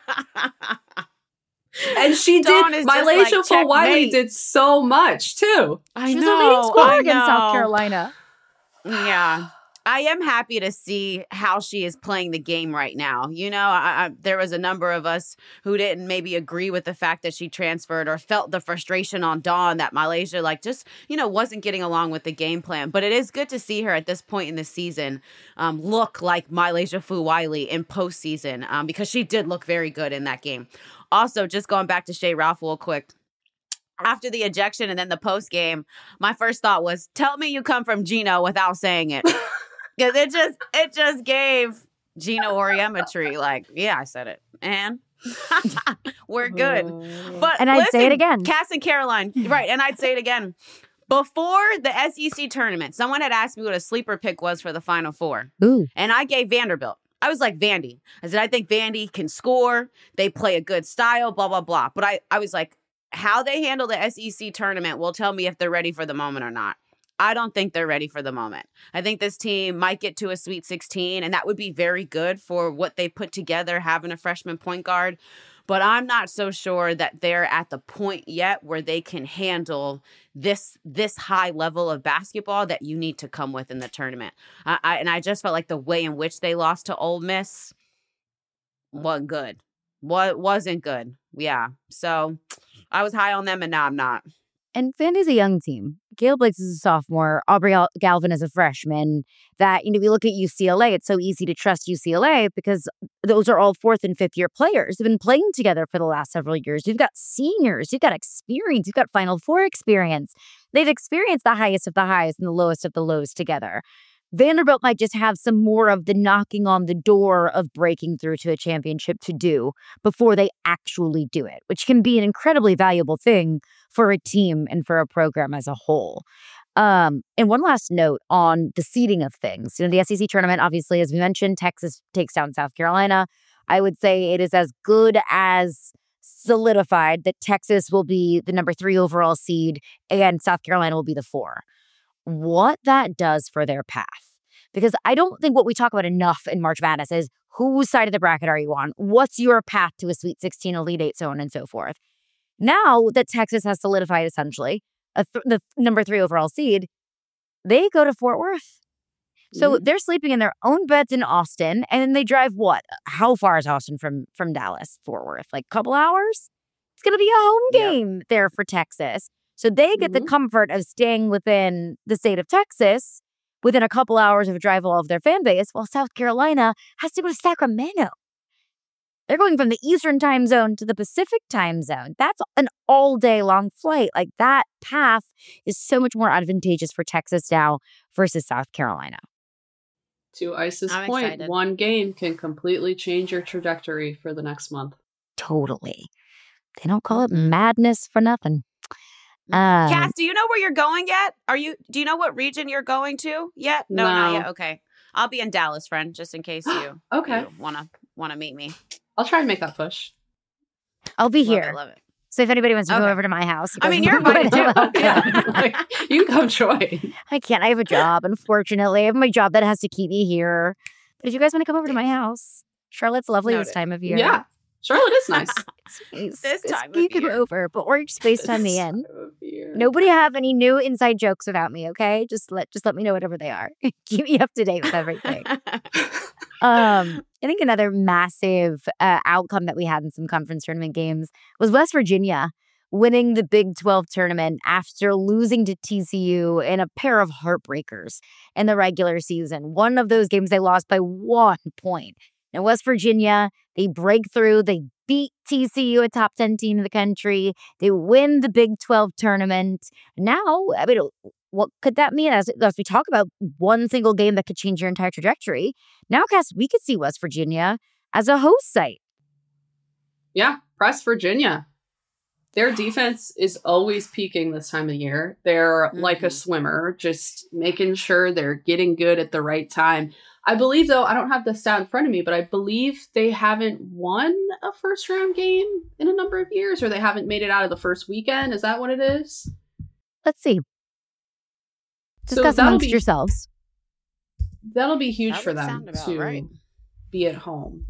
And she did. Mylasia Fulwiley did so much too. She was a leading scorer against South Carolina. Yeah. I am happy to see how she is playing the game right now. You know, there was a number of us who didn't maybe agree with the fact that she transferred or felt the frustration on Dawn that Malaysia just, wasn't getting along with the game plan. But it is good to see her at this point in the season look like Malaysia Fuwiley in postseason because she did look very good in that game. Also, just going back to Shea Ralph real quick. After the ejection and then the post game, my first thought was, tell me you come from Gino without saying it. Because it just gave Gina oriometry. Yeah, I said it. And we're good. But I'd say it again. Cass and Caroline. Right. And I'd say it again. Before the SEC tournament, someone had asked me what a sleeper pick was for the Final Four. Ooh. And I gave Vanderbilt. I was like, Vandy. I said, I think Vandy can score. They play a good style, blah, blah, blah. But I was like, how they handle the SEC tournament will tell me if they're ready for the moment or not. I don't think they're ready for the moment. I think this team might get to a Sweet 16, and that would be very good for what they put together, having a freshman point guard. But I'm not so sure that they're at the point yet where they can handle this high level of basketball that you need to come with in the tournament. I just felt like the way in which they lost to Ole Miss wasn't good. Wasn't good. Yeah. So I was high on them, and now I'm not. And Vandy's a young team. Caleb Blakes is a sophomore. Aubrey Galvin is a freshman. That, we look at UCLA, it's so easy to trust UCLA because those are all 4th and 5th year players. They've been playing together for the last several years. You've got seniors. You've got experience. You've got Final Four experience. They've experienced the highest of the highs and the lowest of the lows together. Vanderbilt might just have some more of the knocking on the door of breaking through to a championship to do before they actually do it, which can be an incredibly valuable thing for a team and for a program as a whole. And one last note on the seeding of things. The SEC tournament, obviously, as we mentioned, Texas takes down South Carolina. I would say it is as good as solidified that Texas will be the number 3 overall seed and South Carolina will be the 4. What that does for their path. Because I don't think what we talk about enough in March Madness is whose side of the bracket are you on? What's your path to a Sweet 16, Elite 8, so on and so forth. Now that Texas has solidified essentially the number 3 overall seed, they go to Fort Worth. So they're sleeping in their own beds in Austin, and then they drive what? How far is Austin from Dallas? Fort Worth? A couple hours? It's going to be a home game there for Texas. So they get the comfort of staying within the state of Texas within a couple hours of a drive of their fan base, while South Carolina has to go to Sacramento. They're going from the Eastern time zone to the Pacific time zone. That's an all-day long flight. That path is so much more advantageous for Texas now versus South Carolina. To Ice's point, excited. One game can completely change your trajectory for the next month. Totally. They don't call it madness for nothing. Cass, do you know where you're going yet? Do you know what region you're going to yet? No, not yet. Okay. I'll be in Dallas, friend, just in case you wanna meet me. I'll try and make that push. I'll be here. I love it. So if anybody wants to go over to my house, you're invited too. You can come join. I can't. I have a job, unfortunately. I have my job that has to keep me here. But if you guys want to come over to my house, Charlotte's lovely this time of year. Yeah. Charlotte is nice. This time of year. You can over, but or just FaceTime me in. Nobody have any new inside jokes about me, okay? Just let me know whatever they are. Keep me up to date with everything. I think another massive outcome that we had in some conference tournament games was West Virginia winning the Big 12 tournament after losing to TCU in a pair of heartbreakers in the regular season. One of those games they lost by 1 point. Now, West Virginia, they break through. They beat TCU, a top 10 team in the country. They win the Big 12 tournament. Now, what could that mean? As we talk about one single game that could change your entire trajectory, now, Cass, we could see West Virginia as a host site. Yeah, press Virginia. Their defense is always peaking this time of year. They're like a swimmer, just making sure they're getting good at the right time. I believe, though, I don't have the stat in front of me, but I believe they haven't won a first round game in a number of years, or they haven't made it out of the first weekend. Is that what it is? Let's see. Discuss amongst yourselves. That'll be huge for them to be at home.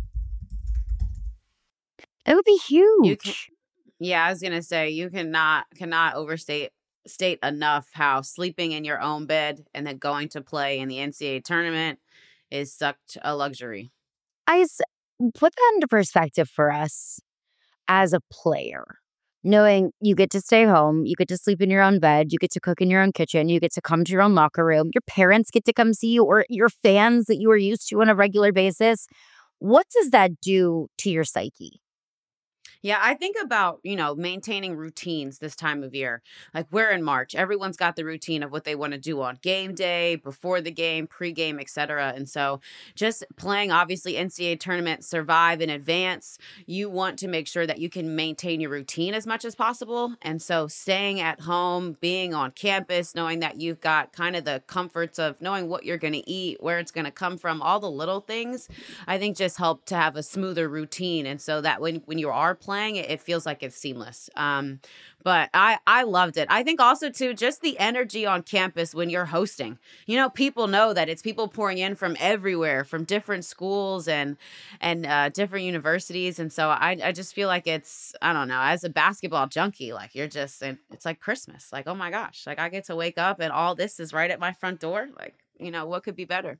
It would be huge. I was going to say, you cannot overstate state enough how sleeping in your own bed and then going to play in the NCAA tournament is such a luxury. Put that into perspective for us as a player. Knowing you get to stay home, you get to sleep in your own bed, you get to cook in your own kitchen, you get to come to your own locker room, your parents get to come see you, or your fans that you are used to on a regular basis. What does that do to your psyche? Yeah, I think about, maintaining routines this time of year. Like we're in March. Everyone's got the routine of what they want to do on game day, before the game, pregame, etc. And so just playing, obviously, NCAA tournament, survive in advance, you want to make sure that you can maintain your routine as much as possible. And so staying at home, being on campus, knowing that you've got kind of the comforts of knowing what you're going to eat, where it's going to come from, all the little things, I think just help to have a smoother routine. And so that when you are playing, it feels like it's seamless. But I loved it. I think also too, just the energy on campus when you're hosting, people know that it's people pouring in from everywhere, from different schools and different universities. And so I just feel like it's, I don't know, as a basketball junkie, like it's like Christmas. Like, oh my gosh, like I get to wake up and all this is right at my front door. Like, what could be better?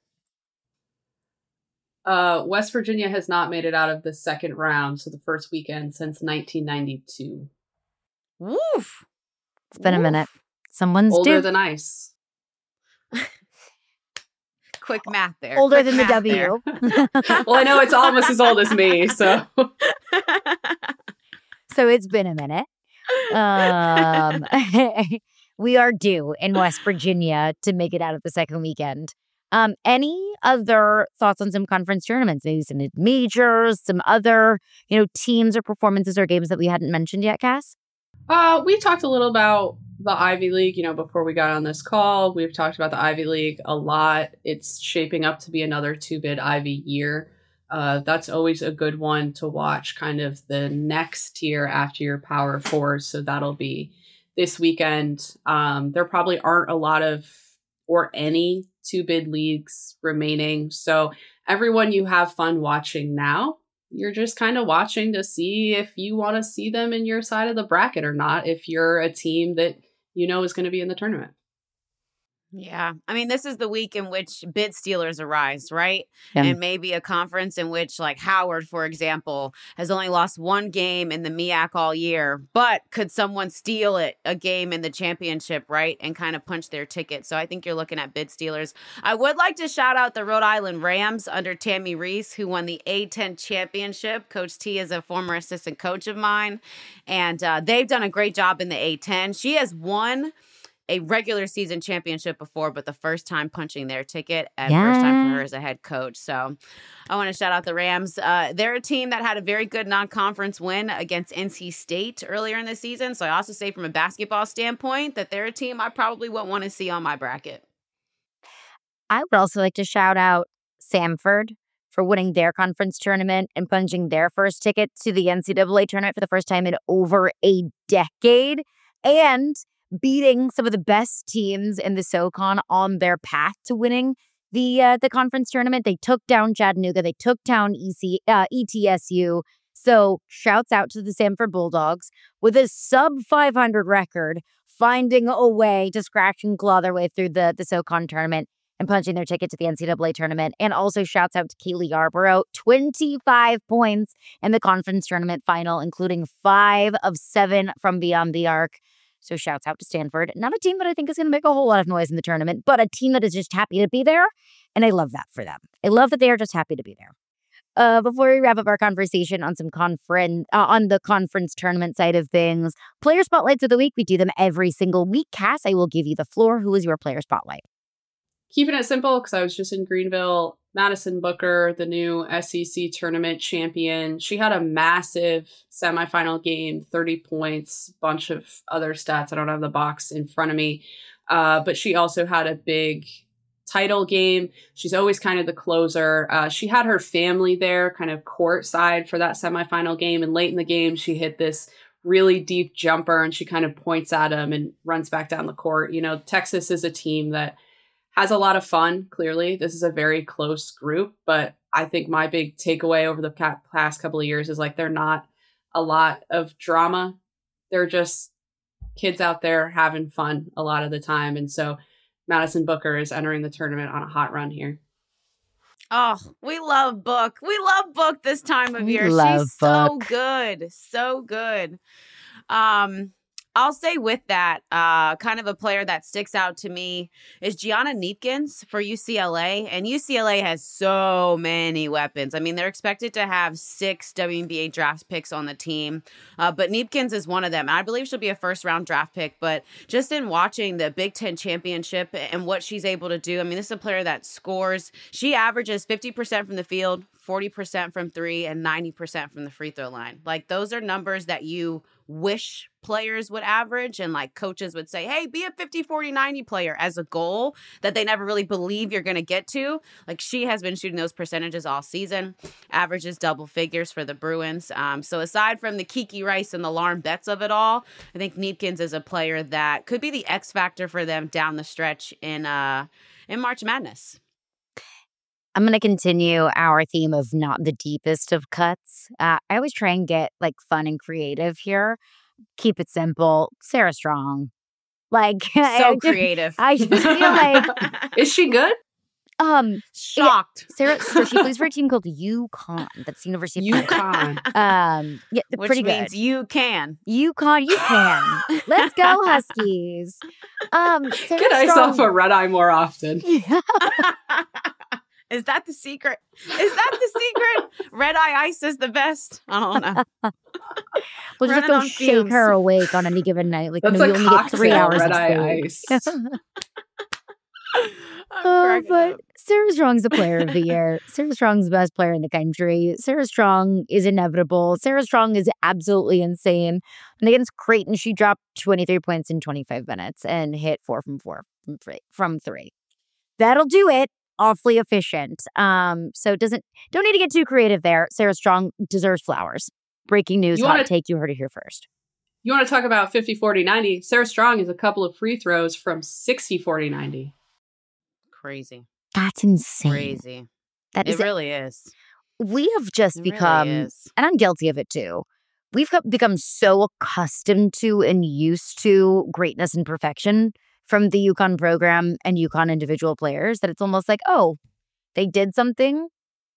West Virginia has not made it out of the second round, so the first weekend, since 1992. Woof! It's been a minute. Someone's older than ice. Quick math there. Older than the W. Well, I know it's almost as old as me, so. So it's been a minute. We are due in West Virginia to make it out of the second weekend. Any other thoughts on some conference tournaments? Maybe some majors, some other, teams or performances or games that we hadn't mentioned yet, Cass? We talked a little about the Ivy League, before we got on this call. We've talked about the Ivy League a lot. It's shaping up to be another 2-bid Ivy year. That's always a good one to watch, kind of the next tier after your Power Fours. So that'll be this weekend. There probably aren't a lot of or any 2-bid leagues remaining. So everyone you have fun watching now, you're just kind of watching to see if you want to see them in your side of the bracket or not, if you're a team that is going to be in the tournament. Yeah. I mean, this is the week in which bid stealers arise, right? Yeah. And maybe a conference in which, like Howard, for example, has only lost one game in the MEAC all year, but could someone steal a game in the championship, right? And kind of punch their ticket. So I think you're looking at bid stealers. I would like to shout out the Rhode Island Rams under Tammy Reese, who won the A10 championship. Coach T is a former assistant coach of mine, and they've done a great job in the A10. She has won a regular season championship before, but the first time punching their ticket and first time for her as a head coach. So I want to shout out the Rams. They're a team that had a very good non-conference win against NC State earlier in the season. So I also say from a basketball standpoint that they're a team I probably wouldn't want to see on my bracket. I would also like to shout out Samford for winning their conference tournament and punching their first ticket to the NCAA tournament for the first time in over a decade, and beating some of the best teams in the SoCon on their path to winning the conference tournament. They took down Chattanooga. They took down ETSU. So shouts out to the Samford Bulldogs with a sub 500 record, finding a way to scratch and claw their way through the SoCon tournament and punching their ticket to the NCAA tournament. And also shouts out to Kaylee Yarborough, 25 points in the conference tournament final, including 5 of 7 from beyond the arc. So shouts out to Stanford. Not a team that I think is going to make a whole lot of noise in the tournament, but a team that is just happy to be there. And I love that for them. I love that they are just happy to be there. Before we wrap up our conversation on some on the conference tournament side of things, player spotlights of the week. We do them every single week. Cass, I will give you the floor. Who is your player spotlight? Keeping it simple, because I was just in Greenville. Madison Booker, the new SEC tournament champion. She had a massive semifinal game, 30 points, bunch of other stats. I don't have the box in front of me. But she also had a big title game. She's always kind of the closer. She had her family there, kind of courtside for that semifinal game. And late in the game, she hit this really deep jumper and she kind of points at him and runs back down the court. Texas is a team that has a lot of fun, clearly. This is a very close group, but I think my big takeaway over the past couple of years is they're not a lot of drama. They're just kids out there having fun a lot of the time. And so Madison Booker is entering the tournament on a hot run here. Oh, we love Book. We love Book this time of year. She's so good. So good. I'll say with that, kind of a player that sticks out to me is Gianna Kneepkens for UCLA. And UCLA has so many weapons. I mean, they're expected to have 6 WNBA draft picks on the team. But Kneepkens is one of them. I believe she'll be a first-round draft pick. But just in watching the Big Ten championship and what she's able to do, I mean, this is a player that scores. She averages 50% from the field, 40% from 3, and 90% from the free throw line. Like, those are numbers that you wish players would average, and like coaches would say, hey, be a 50, 40, 90 player as a goal that they never really believe you're going to get to. Like, she has been shooting those percentages all season, averages double figures for the Bruins. So aside from the Kiki Rice and the Lauren Betts of it all, I think Kneepkens is a player that could be the X factor for them down the stretch in March Madness. I'm going to continue our theme of not the deepest of cuts. I always try and get like fun and creative here. Keep it simple. Sarah Strong. Like, so creative. I just feel like. Is she good? Shocked. Sarah, so she plays for a team called UConn. That's the University of UConn. Yeah, which pretty means good. you can. UConn, you can. Let's go, Huskies. Sarah Get ice Strong. off a red eye more often. Yeah. Is that the secret? Red eye ice is the best. I don't know. We'll just have to shake her awake on any given night. Like, that's maybe a you only get 3 hours red of eye sleep. ice. But Sarah Strong's the player of the year. Sarah Strong's the best player in the country. Sarah Strong is inevitable. Sarah Strong is absolutely insane. And against Creighton, she dropped 23 points in 25 minutes and hit 4 from 3. That'll do it. Awfully efficient. So don't need to get too creative there. Sarah Strong deserves flowers. Breaking news, hot take, you heard it here first. You want to talk about 50, 40, 90? Sarah Strong is a couple of free throws from 60, 40, 90. Crazy. That's insane. Crazy. It really is. We have just become, and I'm guilty of it too, we've become so accustomed to and used to greatness and perfection from the UConn program and UConn individual players that it's almost like, oh, they did something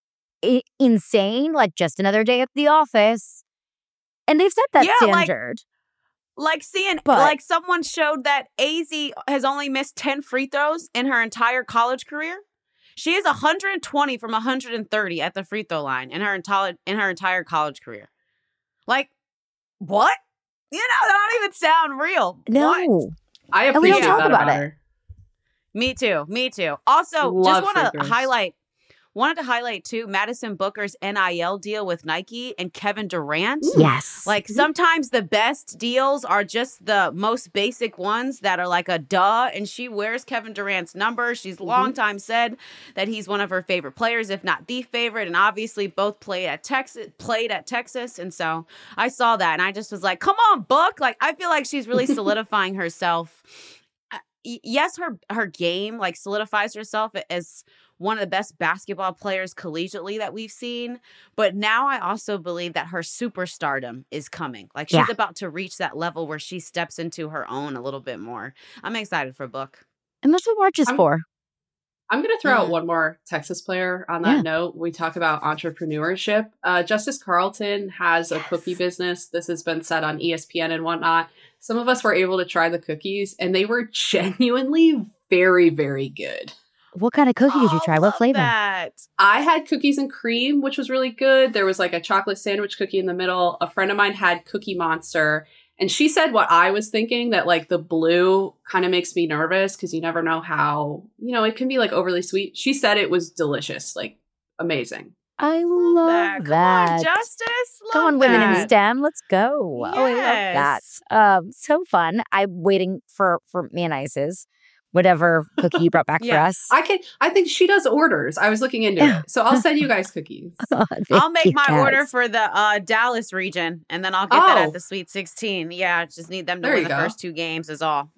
insane, like just another day at the office. And they've set that standard. Like someone showed that AZ has only missed 10 free throws in her entire college career. She is 120 from 130 at the free throw line in her entire college career. Like, what? You know, that don't even sound real. No. What? I appreciate we don't talk that about it. Her. Me too. Also, Love just wanted to highlight too Madison Booker's NIL deal with Nike and Kevin Durant. Yes. Like, sometimes the best deals are just the most basic ones that are like a duh. And she wears Kevin Durant's number. She's long time said that he's one of her favorite players, if not the favorite. And obviously both played at Texas. And so I saw that and I just was like, come on, Book. Like, I feel like she's really solidifying herself. Yes, her game like solidifies herself as one of the best basketball players collegiately that we've seen. But now I also believe that her superstardom is coming. Like, she's about to reach that level where she steps into her own a little bit more. I'm excited for Book. And that's what March is for. I'm going to throw out one more Texas player on that note. We talk about entrepreneurship. Justice Carlton has a cookie business. This has been said on ESPN and whatnot. Some of us were able to try the cookies, and they were genuinely very, very good. What kind of cookie did you try? What flavor? That. I had cookies and cream, which was really good. There was like a chocolate sandwich cookie in the middle. A friend of mine had Cookie Monster. And she said what I was thinking, that like the blue kind of makes me nervous because you never know how, it can be like overly sweet. She said it was delicious, like amazing. I love that. Come on, Justice. Come on, women in STEM. Let's go. Yes. Oh, I love that. So fun. I'm waiting for me and Ice's. Whatever cookie you brought back for us. I think she does orders. I was looking into it. So I'll send you guys cookies. I'll make my order for the Dallas region, and then I'll get that at the Sweet 16. Yeah, just need them to win the first 2 games is all.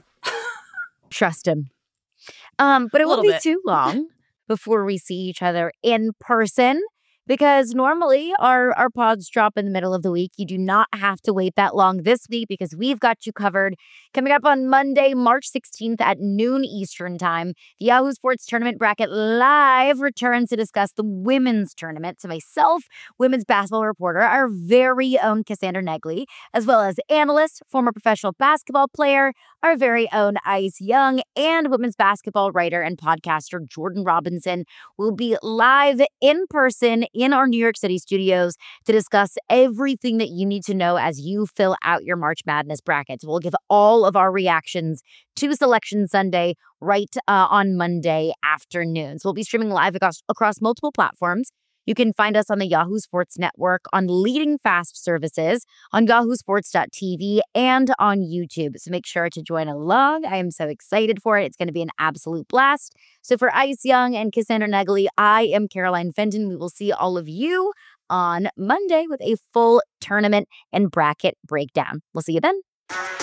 Trust him. But it won't be too long before we see each other in person. because normally our pods drop in the middle of the week. You do not have to wait that long this week because we've got you covered. Coming up on Monday, March 16th at noon Eastern time, the Yahoo Sports Tournament Bracket Live returns to discuss the women's tournament. So myself, women's basketball reporter, our very own Cassandra Negley, as well as analyst, former professional basketball player, our very own Ice Young, and women's basketball writer and podcaster Jordan Robinson will be live in person in our New York City studios to discuss everything that you need to know as you fill out your March Madness brackets. We'll give all of our reactions to Selection Sunday right on Monday afternoon. So we'll be streaming live across multiple platforms. You can find us on the Yahoo Sports Network, on leading fast services, on yahoosports.tv, and on YouTube. So make sure to join along. I am so excited for it. It's going to be an absolute blast. So for Ice Young and Cassandra Negley, I am Caroline Fenton. We will see all of you on Monday with a full tournament and bracket breakdown. We'll see you then.